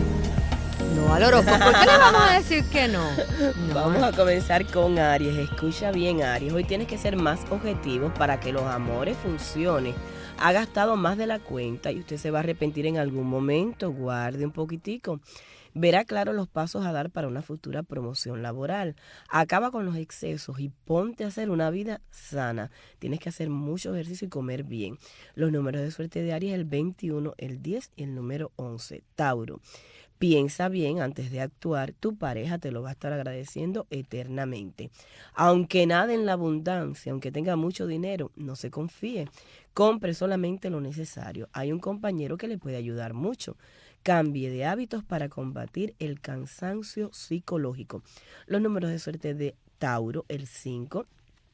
No al horóscopo. ¿Por qué le vamos a decir que no? Vamos a comenzar con Aries. Escucha bien, Aries. Hoy tienes que ser más objetivo para que los amores funcionen. Ha gastado más de la cuenta y usted se va a arrepentir en algún momento. Guarde un poquitico. Verá claro los pasos a dar para una futura promoción laboral. Acaba con los excesos y ponte a hacer una vida sana. Tienes que hacer mucho ejercicio y comer bien. Los números de suerte de Aries: el 21, el 10 y el número 11. Tauro. Piensa bien antes de actuar, tu pareja te lo va a estar agradeciendo eternamente. Aunque nade en la abundancia, aunque tenga mucho dinero, no se confíe. Compre solamente lo necesario. Hay un compañero que le puede ayudar mucho. Cambie de hábitos para combatir el cansancio psicológico. Los números de suerte de Tauro: el 5,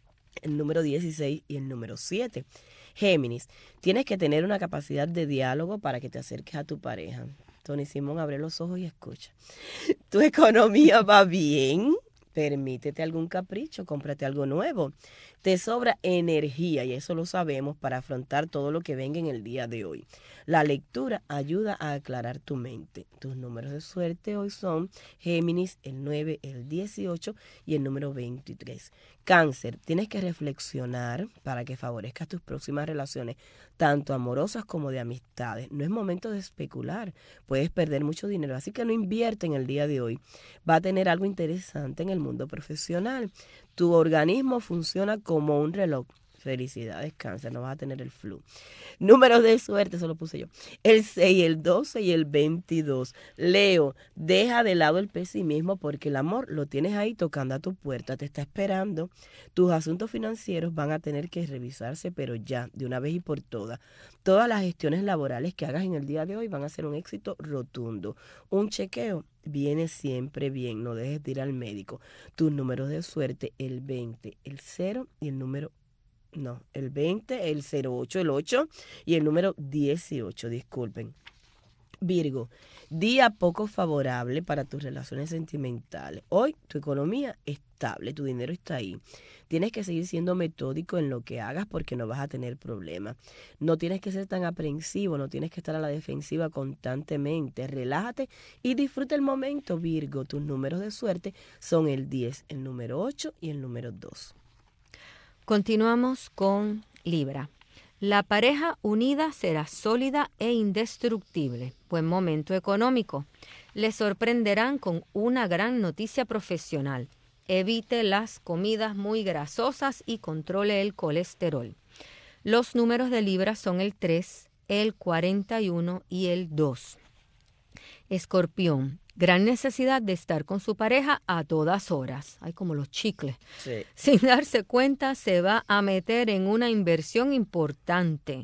el número 16 y el número 7. Géminis, tienes que tener una capacidad de diálogo para que te acerques a tu pareja. Tony Simón, abre los ojos y escucha. Tu economía va bien. Permítete algún capricho, cómprate algo nuevo. Te sobra energía, y eso lo sabemos, para afrontar todo lo que venga en el día de hoy. La lectura ayuda a aclarar tu mente. Tus números de suerte hoy son Géminis, el 9, el 18 y el número 23. Cáncer, tienes que reflexionar para que favorezcas tus próximas relaciones, tanto amorosas como de amistades. No es momento de especular, puedes perder mucho dinero, así que no invierte en el día de hoy. Va a tener algo interesante en el mundo profesional. Tu organismo funciona como un reloj. Felicidades, Cáncer, no vas a tener el flu. Números de suerte, eso lo puse yo: el 6, el 12 y el 22. Leo, deja de lado el pesimismo porque el amor lo tienes ahí tocando a tu puerta, te está esperando. Tus asuntos financieros van a tener que revisarse, pero ya, de una vez y por todas. Todas las gestiones laborales que hagas en el día de hoy van a ser un éxito rotundo. Un chequeo viene siempre bien, no dejes de ir al médico. Tus números de suerte: el 20, el 0 y el número el 20, el 08, el 8 y el número 18, disculpen. Virgo, día poco favorable para tus relaciones sentimentales. Hoy tu economía es estable, tu dinero está ahí. Tienes que seguir siendo metódico en lo que hagas porque no vas a tener problemas. No tienes que ser tan aprensivo, no tienes que estar a la defensiva constantemente. Relájate y disfruta el momento, Virgo. Tus números de suerte son el 10, el número 8 y el número 2. Continuamos con Libra. La pareja unida será sólida e indestructible. Buen momento económico. Le sorprenderán con una gran noticia profesional. Evite las comidas muy grasosas y controle el colesterol. Los números de Libra son el 3, el 41 y el 2. Escorpión. Gran necesidad de estar con su pareja a todas horas. Hay como los chicles. Sí. Sin darse cuenta, se va a meter en una inversión importante.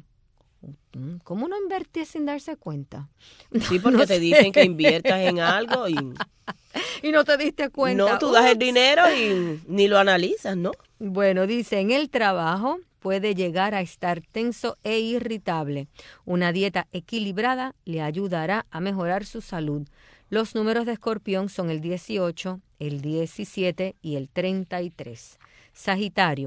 ¿Cómo no invertir sin darse cuenta? Sí, porque no te dicen que inviertas en algo y no te diste cuenta. No, tú das el dinero y ni lo analizas, ¿no? Bueno, dice, en el trabajo puede llegar a estar tenso e irritable. Una dieta equilibrada le ayudará a mejorar su salud. Los números de Escorpión son el 18, el 17 y el 33. Sagitario.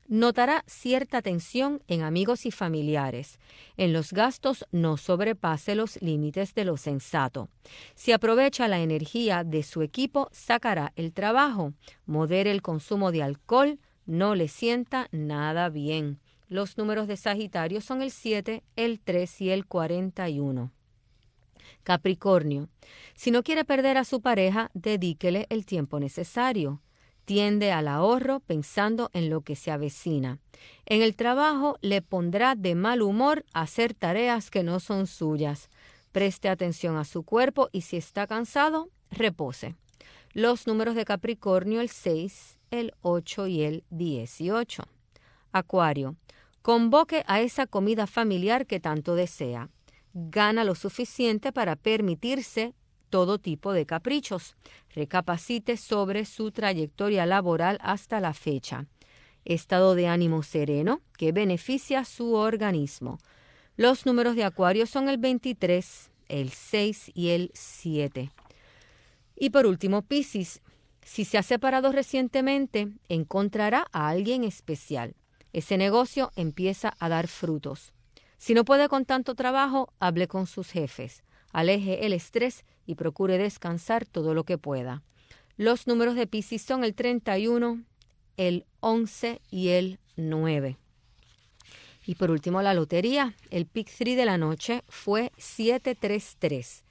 Notará cierta tensión en amigos y familiares. En los gastos no sobrepase los límites de lo sensato. Si aprovecha la energía de su equipo, sacará el trabajo. Modere el consumo de alcohol, no le sienta nada bien. Los números de Sagitario son el 7, el 3 y el 41. Capricornio. Si no quiere perder a su pareja, dedíquele el tiempo necesario. Tiende al ahorro pensando en lo que se avecina. En el trabajo le pondrá de mal humor hacer tareas que no son suyas. Preste atención a su cuerpo y si está cansado, repose. Los números de Capricornio, el 6, el 8 y el 18. Acuario. Convoque a esa comida familiar que tanto desea. Gana lo suficiente para permitirse todo tipo de caprichos. Recapacite sobre su trayectoria laboral hasta la fecha. Estado de ánimo sereno que beneficia su organismo. Los números de Acuario son el 23, el 6 y el 7. Y por último, Piscis. Si se ha separado recientemente, encontrará a alguien especial. Ese negocio empieza a dar frutos. Si no puede con tanto trabajo, hable con sus jefes. Aleje el estrés y procure descansar todo lo que pueda. Los números de Piscis son el 31, el 11 y el 9. Y por último, la lotería. El Pick 3 de la noche fue 733.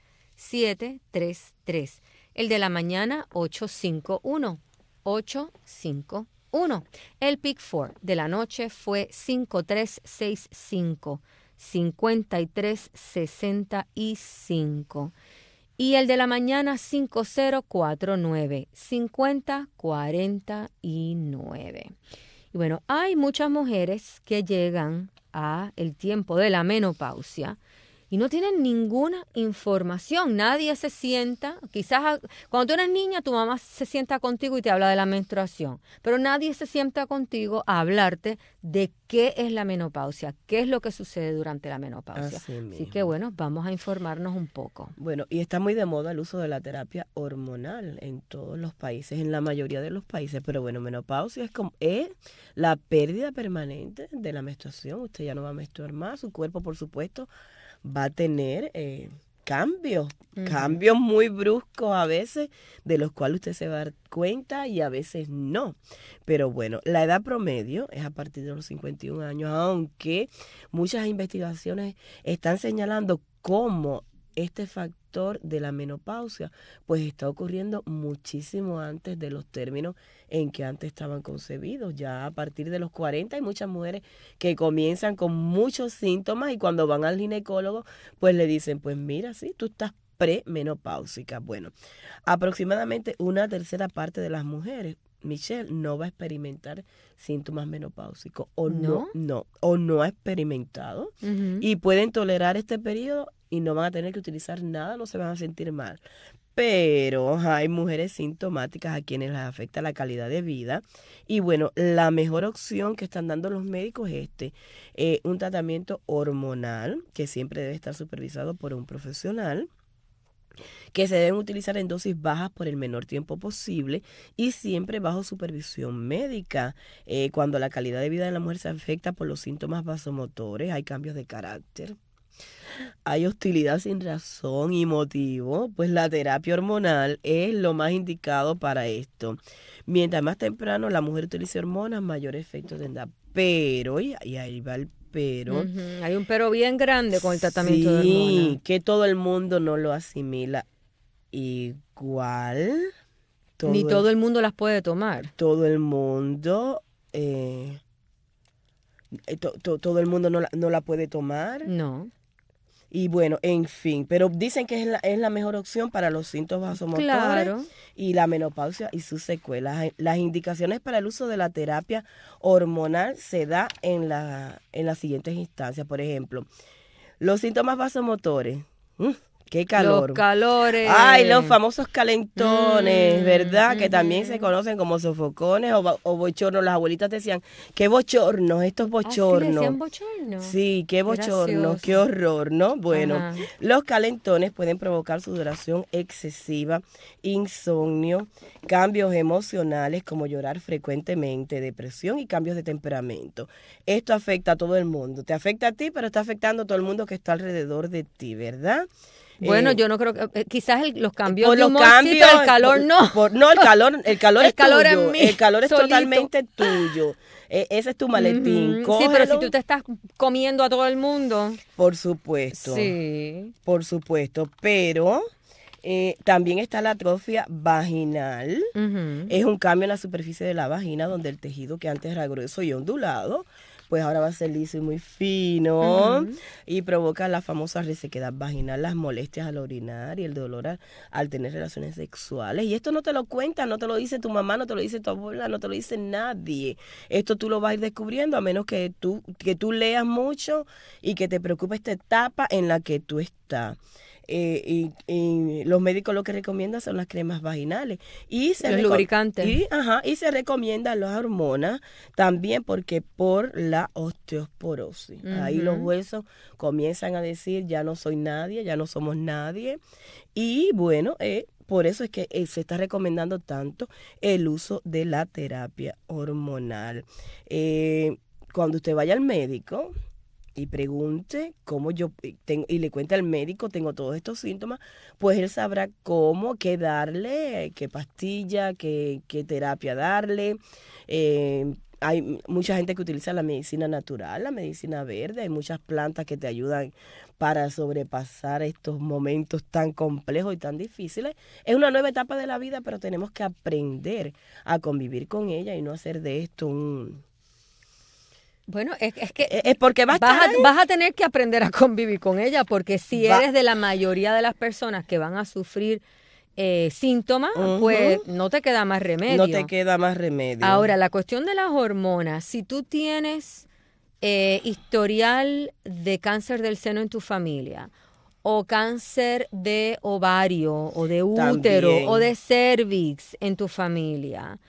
733. El de la mañana, 851. 851. El Pick 4 de la noche fue 5365. 5365. Y el de la mañana 5049, 5049. Y bueno, hay muchas mujeres que llegan a el tiempo de la menopausia y no tienen ninguna información. Nadie se sienta, quizás cuando tú eres niña tu mamá se sienta contigo y te habla de la menstruación, pero nadie se sienta contigo a hablarte de qué es la menopausia, qué es lo que sucede durante la menopausia. Así que bueno, vamos a informarnos un poco. Bueno, y está muy de moda el uso de la terapia hormonal en todos los países, en la mayoría de los países, pero bueno, menopausia es la pérdida permanente de la menstruación. Usted ya no va a menstruar más, su cuerpo por supuesto va a tener cambios muy bruscos a veces, de los cuales usted se va a dar cuenta y a veces no. Pero bueno, la edad promedio es a partir de los 51 años, aunque muchas investigaciones están señalando cómo este factor de la menopausia pues está ocurriendo muchísimo antes de los términos en que antes estaban concebidos. Ya a partir de los 40 hay muchas mujeres que comienzan con muchos síntomas y cuando van al ginecólogo pues le dicen, pues mira, sí, tú estás premenopáusica. Bueno, aproximadamente una tercera parte de las mujeres, Michelle, no va a experimentar síntomas menopáusicos o no ha experimentado y pueden tolerar este periodo y no van a tener que utilizar nada, no se van a sentir mal. Pero hay mujeres sintomáticas a quienes les afecta la calidad de vida. Y bueno, la mejor opción que están dando los médicos es un tratamiento hormonal que siempre debe estar supervisado por un profesional, que se deben utilizar en dosis bajas por el menor tiempo posible y siempre bajo supervisión médica. Cuando la calidad de vida de la mujer se afecta por los síntomas vasomotores, hay cambios de carácter, hay hostilidad sin razón y motivo, pues la terapia hormonal es lo más indicado para esto. Mientras más temprano la mujer utilice hormonas, mayor efecto tendrá. Pero, y ahí va el pero. Hay un pero bien grande con el tratamiento de hormonas. Sí, que todo el mundo no lo asimila igual. Ni todo el mundo las puede tomar. Todo el mundo... todo el mundo no la puede tomar. No. Y bueno, en fin, pero dicen que es la mejor opción para los síntomas vasomotores, claro, y la menopausia y sus secuelas. Las indicaciones para el uso de la terapia hormonal se da en las siguientes instancias. Por ejemplo, los síntomas vasomotores, Qué calor. Los calores. Ay, los famosos calentones, ¿verdad? Que también se conocen como sofocones o bochornos. Las abuelitas decían, qué bochornos, estos bochornos. ¿Ah, sí decían bochorno? Sí, qué bochornos, gracioso. qué horror, ¿no? Bueno, Ajá. los calentones pueden provocar sudoración excesiva, insomnio, cambios emocionales como llorar frecuentemente, depresión y cambios de temperamento. Esto afecta a todo el mundo. Te afecta a ti, pero está afectando a todo el mundo que está alrededor de ti, ¿verdad? Bueno, yo no creo que quizás los cambios por de los humor, sí, cambios, pero el calor no. No, el calor El es calor es tuyo. mío, El calor es solito. totalmente tuyo. Ese es tu maletín. Sí, pero si Cógelo. tú te estás comiendo a todo el mundo. Por supuesto. Sí. Por supuesto, pero también está la atrofia vaginal. Es un cambio en la superficie de la vagina donde el tejido que antes era grueso y ondulado, pues ahora va a ser liso y muy fino y provoca la famosa resequedad vaginal, las molestias al orinar y el dolor al tener relaciones sexuales. Y esto no te lo cuenta, no te lo dice tu mamá, no te lo dice tu abuela, no te lo dice nadie. Esto tú lo vas a ir descubriendo a menos que tú leas mucho y que te preocupe esta etapa en la que tú estás. Y los médicos lo que recomiendan son las cremas vaginales y Los lubricantes. Y se recomiendan las hormonas también porque por la osteoporosis. Ahí los huesos comienzan a decir ya no soy nadie, ya no somos nadie y bueno, por eso es que se está recomendando tanto el uso de la terapia hormonal. Cuando usted vaya al médico y pregunte cómo yo tengo, y le cuente al médico, tengo todos estos síntomas, pues él sabrá cómo, qué darle, qué pastilla, qué terapia darle. Hay mucha gente que utiliza la medicina natural, la medicina verde, hay muchas plantas que te ayudan para sobrepasar estos momentos tan complejos y tan difíciles. Es una nueva etapa de la vida, pero tenemos que aprender a convivir con ella y no hacer de esto un... Bueno, es que es porque vas a tener que aprender a convivir con ella, porque si eres de la mayoría de las personas que van a sufrir síntomas, pues no te queda más remedio. No te queda más remedio. Ahora, la cuestión de las hormonas, si tú tienes historial de cáncer del seno en tu familia, o cáncer de ovario, o de útero, También. o de cervix en tu familia,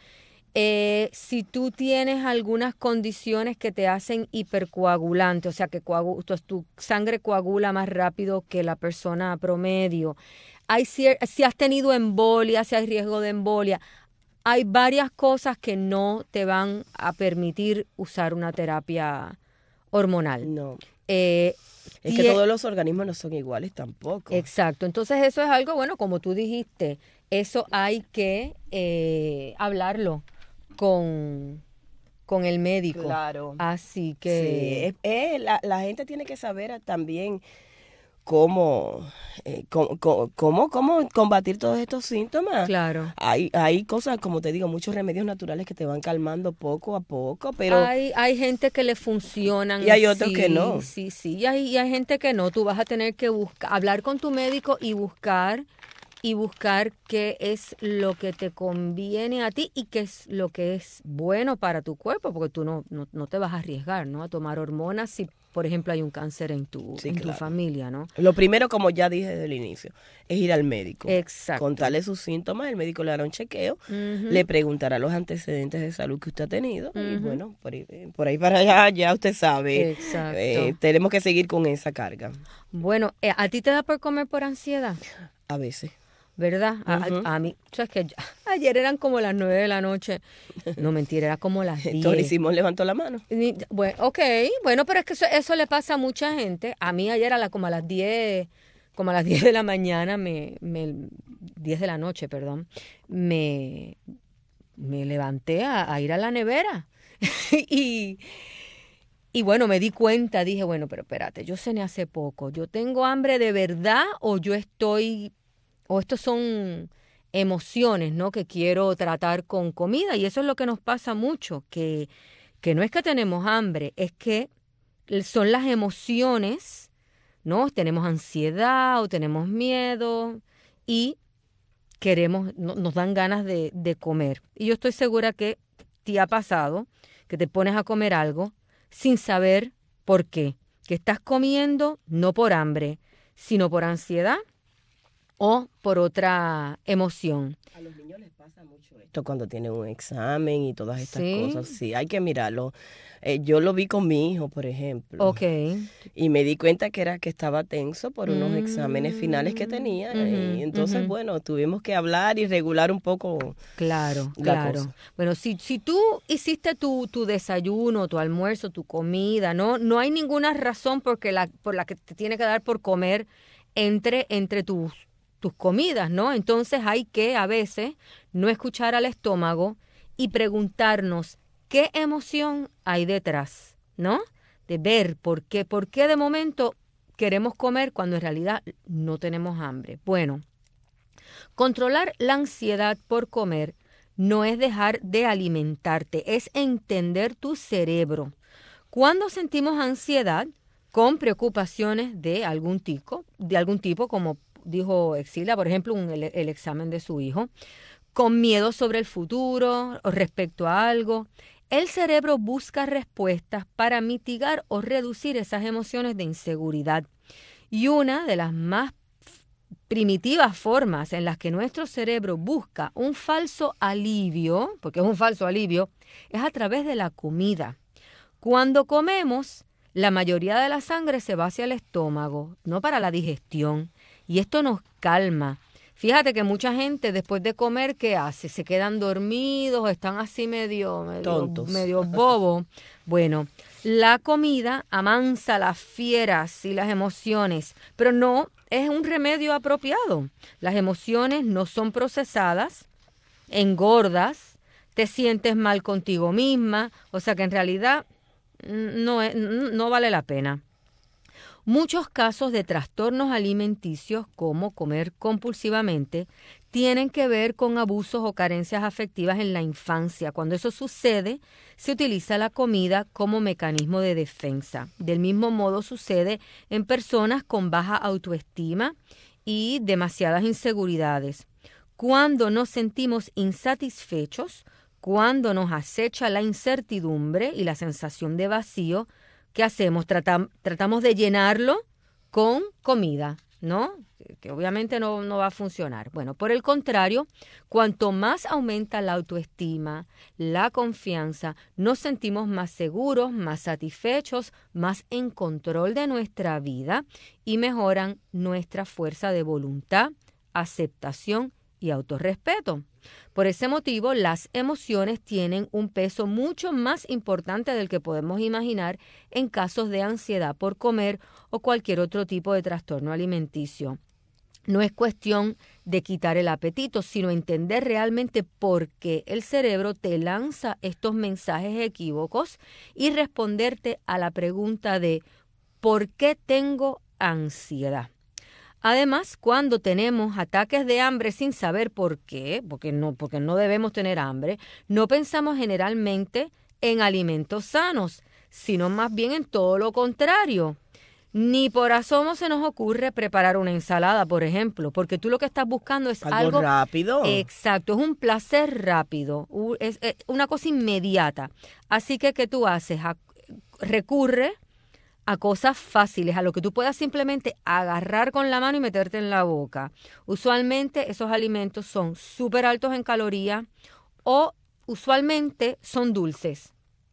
si tú tienes algunas condiciones que te hacen hipercoagulante, o sea que tu sangre coagula más rápido que la persona promedio, si has tenido embolia, si hay riesgo de embolia, hay varias cosas que no te van a permitir usar una terapia hormonal. No. Es que todos los organismos no son iguales tampoco. Exacto. Entonces eso es algo, bueno, como tú dijiste, eso hay que hablarlo con el médico. Claro. Así que... Sí, la gente tiene que saber también cómo combatir todos estos síntomas. Claro. Hay cosas, como te digo, muchos remedios naturales que te van calmando poco a poco, pero... Hay gente que le funcionan. Y hay otros que no. Sí. Y hay gente que no. Tú vas a tener que hablar con tu médico y buscar qué es lo que te conviene a ti y qué es lo que es bueno para tu cuerpo, porque tú no te vas a arriesgar, ¿no? A tomar hormonas si, por ejemplo, hay un cáncer en tu familia, ¿no? Lo primero, como ya dije desde el inicio, es ir al médico. Exacto. Contarle sus síntomas, el médico le hará un chequeo, le preguntará los antecedentes de salud que usted ha tenido y bueno, por ahí para allá ya usted sabe. Exacto. Tenemos que seguir con esa carga. Bueno, ¿a ti te da por comer por ansiedad? A veces. ¿Verdad? A mí, ¿sabes qué? Ayer eran como las 9 de la noche. No, mentira, era como las 10. Tony Simón levantó la mano. Bueno, bueno, pero es que eso le pasa a mucha gente. A mí ayer como a las 10 de la mañana, 10 de la noche, perdón, me levanté a ir a la nevera. y bueno, me di cuenta, dije, bueno, pero espérate, yo cené hace poco. ¿Yo tengo hambre de verdad o estos son emociones, ¿no? Que quiero tratar con comida? Y eso es lo que nos pasa mucho, que no es que tenemos hambre, es que son las emociones, ¿no? Tenemos ansiedad o tenemos miedo y nos dan ganas de comer. Y yo estoy segura que te ha pasado que te pones a comer algo sin saber por qué. Que estás comiendo no por hambre, sino por ansiedad o por otra emoción. A los niños les pasa mucho esto cuando tienen un examen y todas estas ¿Sí? cosas. Sí, hay que mirarlo. Yo lo vi con mi hijo, por ejemplo. Ok. Y me di cuenta que estaba tenso por unos exámenes finales que tenía. Y entonces, bueno, tuvimos que hablar y regular un poco Claro, la claro. cosa. Bueno, si tú hiciste tu desayuno, tu almuerzo, tu comida, no hay ninguna razón por la que te tiene que dar por comer entre tus comidas, ¿no? Entonces hay que a veces no escuchar al estómago y preguntarnos qué emoción hay detrás, ¿no? De ver por qué de momento queremos comer cuando en realidad no tenemos hambre. Bueno, controlar la ansiedad por comer no es dejar de alimentarte, es entender tu cerebro. Cuando sentimos ansiedad con preocupaciones de algún tipo, como dijo Exila, por ejemplo, el examen de su hijo, con miedo sobre el futuro o respecto a algo, el cerebro busca respuestas para mitigar o reducir esas emociones de inseguridad. Y una de las más primitivas formas en las que nuestro cerebro busca un falso alivio, porque es un falso alivio, es a través de la comida. Cuando comemos, la mayoría de la sangre se va hacia el estómago, no para la digestión, y esto nos calma. Fíjate que mucha gente después de comer, ¿qué hace? Se quedan dormidos, están así medio tontos, medio bobos. Bueno, la comida amansa las fieras y las emociones, pero no es un remedio apropiado. Las emociones no son procesadas, engordas, te sientes mal contigo misma, o sea que en realidad no vale la pena. Muchos casos de trastornos alimenticios, como comer compulsivamente, tienen que ver con abusos o carencias afectivas en la infancia. Cuando eso sucede, se utiliza la comida como mecanismo de defensa. Del mismo modo sucede en personas con baja autoestima y demasiadas inseguridades. Cuando nos sentimos insatisfechos, cuando nos acecha la incertidumbre y la sensación de vacío, ¿qué hacemos? Tratamos de llenarlo con comida, ¿no? Que obviamente no va a funcionar. Bueno, por el contrario, cuanto más aumenta la autoestima, la confianza, nos sentimos más seguros, más satisfechos, más en control de nuestra vida y mejoran nuestra fuerza de voluntad, aceptación y autorrespeto. Por ese motivo, las emociones tienen un peso mucho más importante del que podemos imaginar en casos de ansiedad por comer o cualquier otro tipo de trastorno alimenticio. No es cuestión de quitar el apetito, sino entender realmente por qué el cerebro te lanza estos mensajes equívocos y responderte a la pregunta de ¿por qué tengo ansiedad? Además, cuando tenemos ataques de hambre sin saber por qué, porque no debemos tener hambre, no pensamos generalmente en alimentos sanos, sino más bien en todo lo contrario. Ni por asomo se nos ocurre preparar una ensalada, por ejemplo, porque tú lo que estás buscando es algo rápido. Exacto, es un placer rápido, es una cosa inmediata. Así que, ¿qué tú haces? Recurre a cosas fáciles, a lo que tú puedas simplemente agarrar con la mano y meterte en la boca. Usualmente esos alimentos son súper altos en calorías o usualmente son dulces.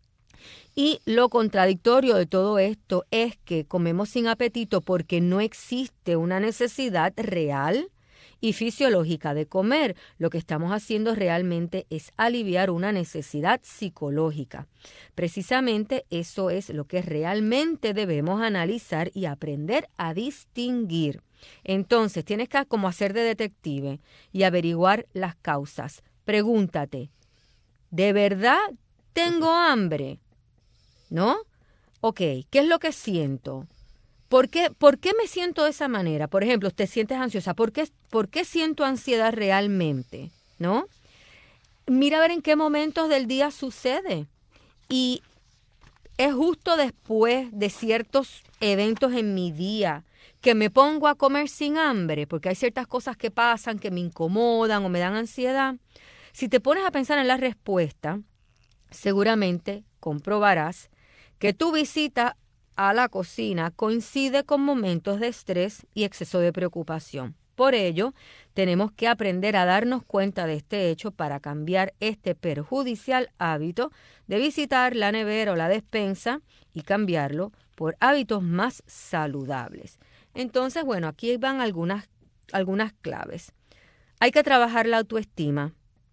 Y lo contradictorio de todo esto es que comemos sin apetito porque no existe una necesidad real y fisiológica de comer. Lo que estamos haciendo realmente es aliviar una necesidad psicológica. Precisamente eso es lo que realmente debemos analizar y aprender a distinguir. Entonces, tienes que como hacer de detective y averiguar las causas. Pregúntate, ¿de verdad tengo hambre? ¿No? Ok, ¿qué es lo que siento? ¿Por qué me siento de esa manera? Por ejemplo, te sientes ansiosa. ¿Por qué siento ansiedad realmente? ¿No? Mira a ver en qué momentos del día sucede. Y es justo después de ciertos eventos en mi día que me pongo a comer sin hambre, porque hay ciertas cosas que pasan que me incomodan o me dan ansiedad. Si te pones a pensar en la respuesta, seguramente comprobarás que tu visita a la cocina coincide con momentos de estrés y exceso de preocupación. Por ello, tenemos que aprender a darnos cuenta de este hecho para cambiar este perjudicial hábito de visitar la nevera o la despensa y cambiarlo por hábitos más saludables. Entonces, bueno, aquí van algunas claves. Hay que trabajar la autoestima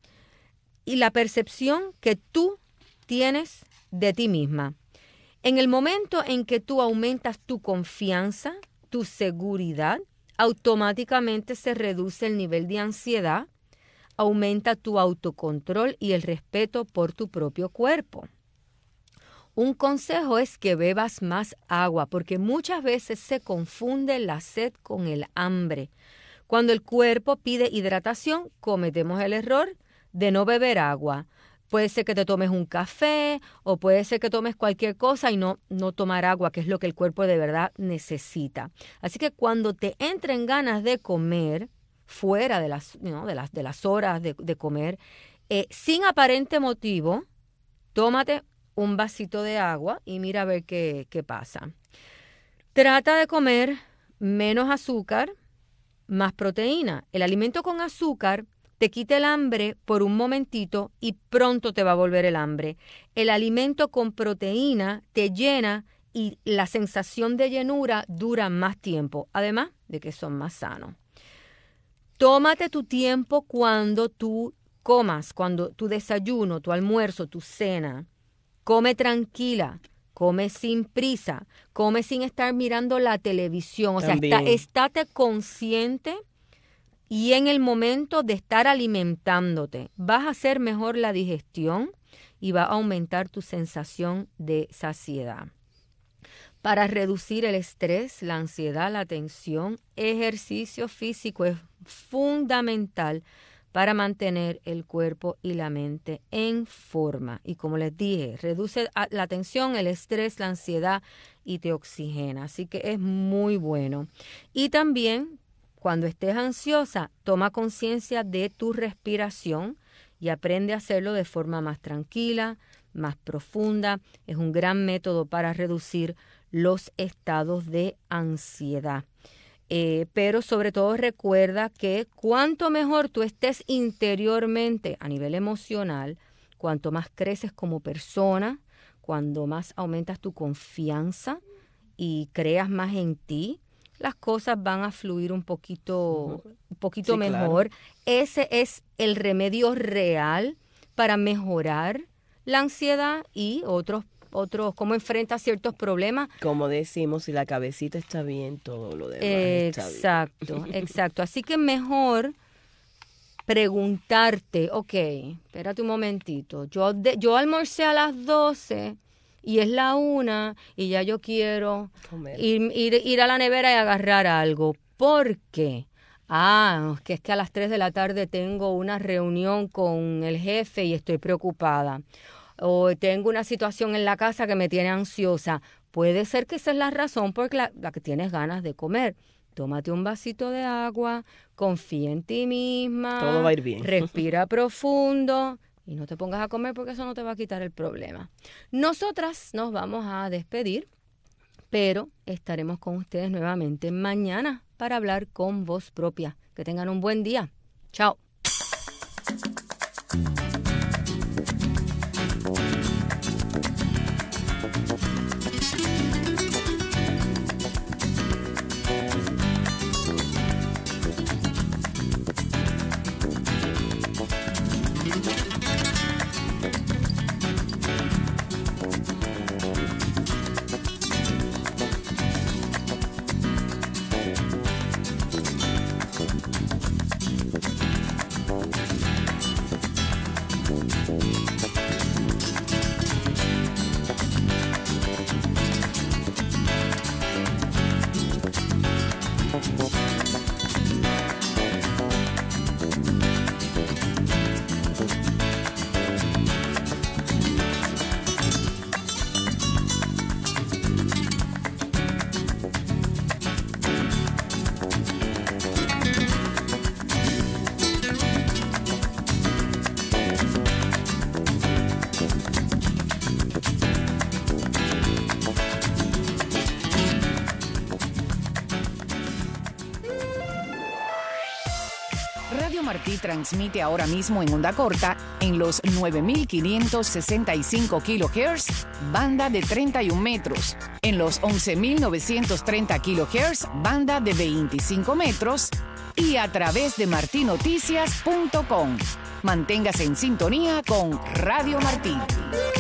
y la percepción que tú tienes de ti misma. En el momento en que tú aumentas tu confianza, tu seguridad, automáticamente se reduce el nivel de ansiedad, aumenta tu autocontrol y el respeto por tu propio cuerpo. Un consejo es que bebas más agua, porque muchas veces se confunde la sed con el hambre. Cuando el cuerpo pide hidratación, cometemos el error de no beber agua. Puede ser que te tomes un café o puede ser que tomes cualquier cosa y no tomar agua, que es lo que el cuerpo de verdad necesita. Así que cuando te entren ganas de comer, fuera de las horas de comer, sin aparente motivo, tómate un vasito de agua y mira a ver qué pasa. Trata de comer menos azúcar, más proteína. El alimento con azúcar te quita el hambre por un momentito y pronto te va a volver el hambre. El alimento con proteína te llena y la sensación de llenura dura más tiempo, además de que son más sanos. Tómate tu tiempo cuando tú comas, cuando tu desayuno, tu almuerzo, tu cena. Come tranquila, come sin prisa, come sin estar mirando la televisión. O sea, estate consciente y en el momento de estar alimentándote. Vas a hacer mejor la digestión y va a aumentar tu sensación de saciedad. Para reducir el estrés, la ansiedad, la tensión, ejercicio físico es fundamental para mantener el cuerpo y la mente en forma. Y como les dije, reduce la tensión, el estrés, la ansiedad y te oxigena. Así que es muy bueno. Y también, cuando estés ansiosa, toma conciencia de tu respiración y aprende a hacerlo de forma más tranquila, más profunda. Es un gran método para reducir los estados de ansiedad. Pero sobre todo recuerda que cuanto mejor tú estés interiormente a nivel emocional, cuanto más creces como persona, cuando más aumentas tu confianza y creas más en ti, las cosas van a fluir un poquito mejor. Claro. Ese es el remedio real para mejorar la ansiedad y otros cómo enfrenta ciertos problemas. Como decimos, si la cabecita está bien, todo lo demás está bien. Exacto. Así que mejor preguntarte, espérate un momentito, yo almorcé a las 12 y es la 1 y ya yo quiero ir a la nevera y agarrar algo. ¿Por qué? Que es que a las 3 de la tarde tengo una reunión con el jefe y estoy preocupada. O tengo una situación en la casa que me tiene ansiosa. Puede ser que esa es la razón por la que tienes ganas de comer. Tómate un vasito de agua, confía en ti misma. Todo va a ir bien. Respira profundo y no te pongas a comer porque eso no te va a quitar el problema. Nosotras nos vamos a despedir, pero estaremos con ustedes nuevamente mañana para hablar con voz propia. Que tengan un buen día. Chao. Radio Martí transmite ahora mismo en onda corta en los 9.565 kHz, banda de 31 metros, en los 11.930 kHz, banda de 25 metros, y a través de martinoticias.com. Manténgase en sintonía con Radio Martí.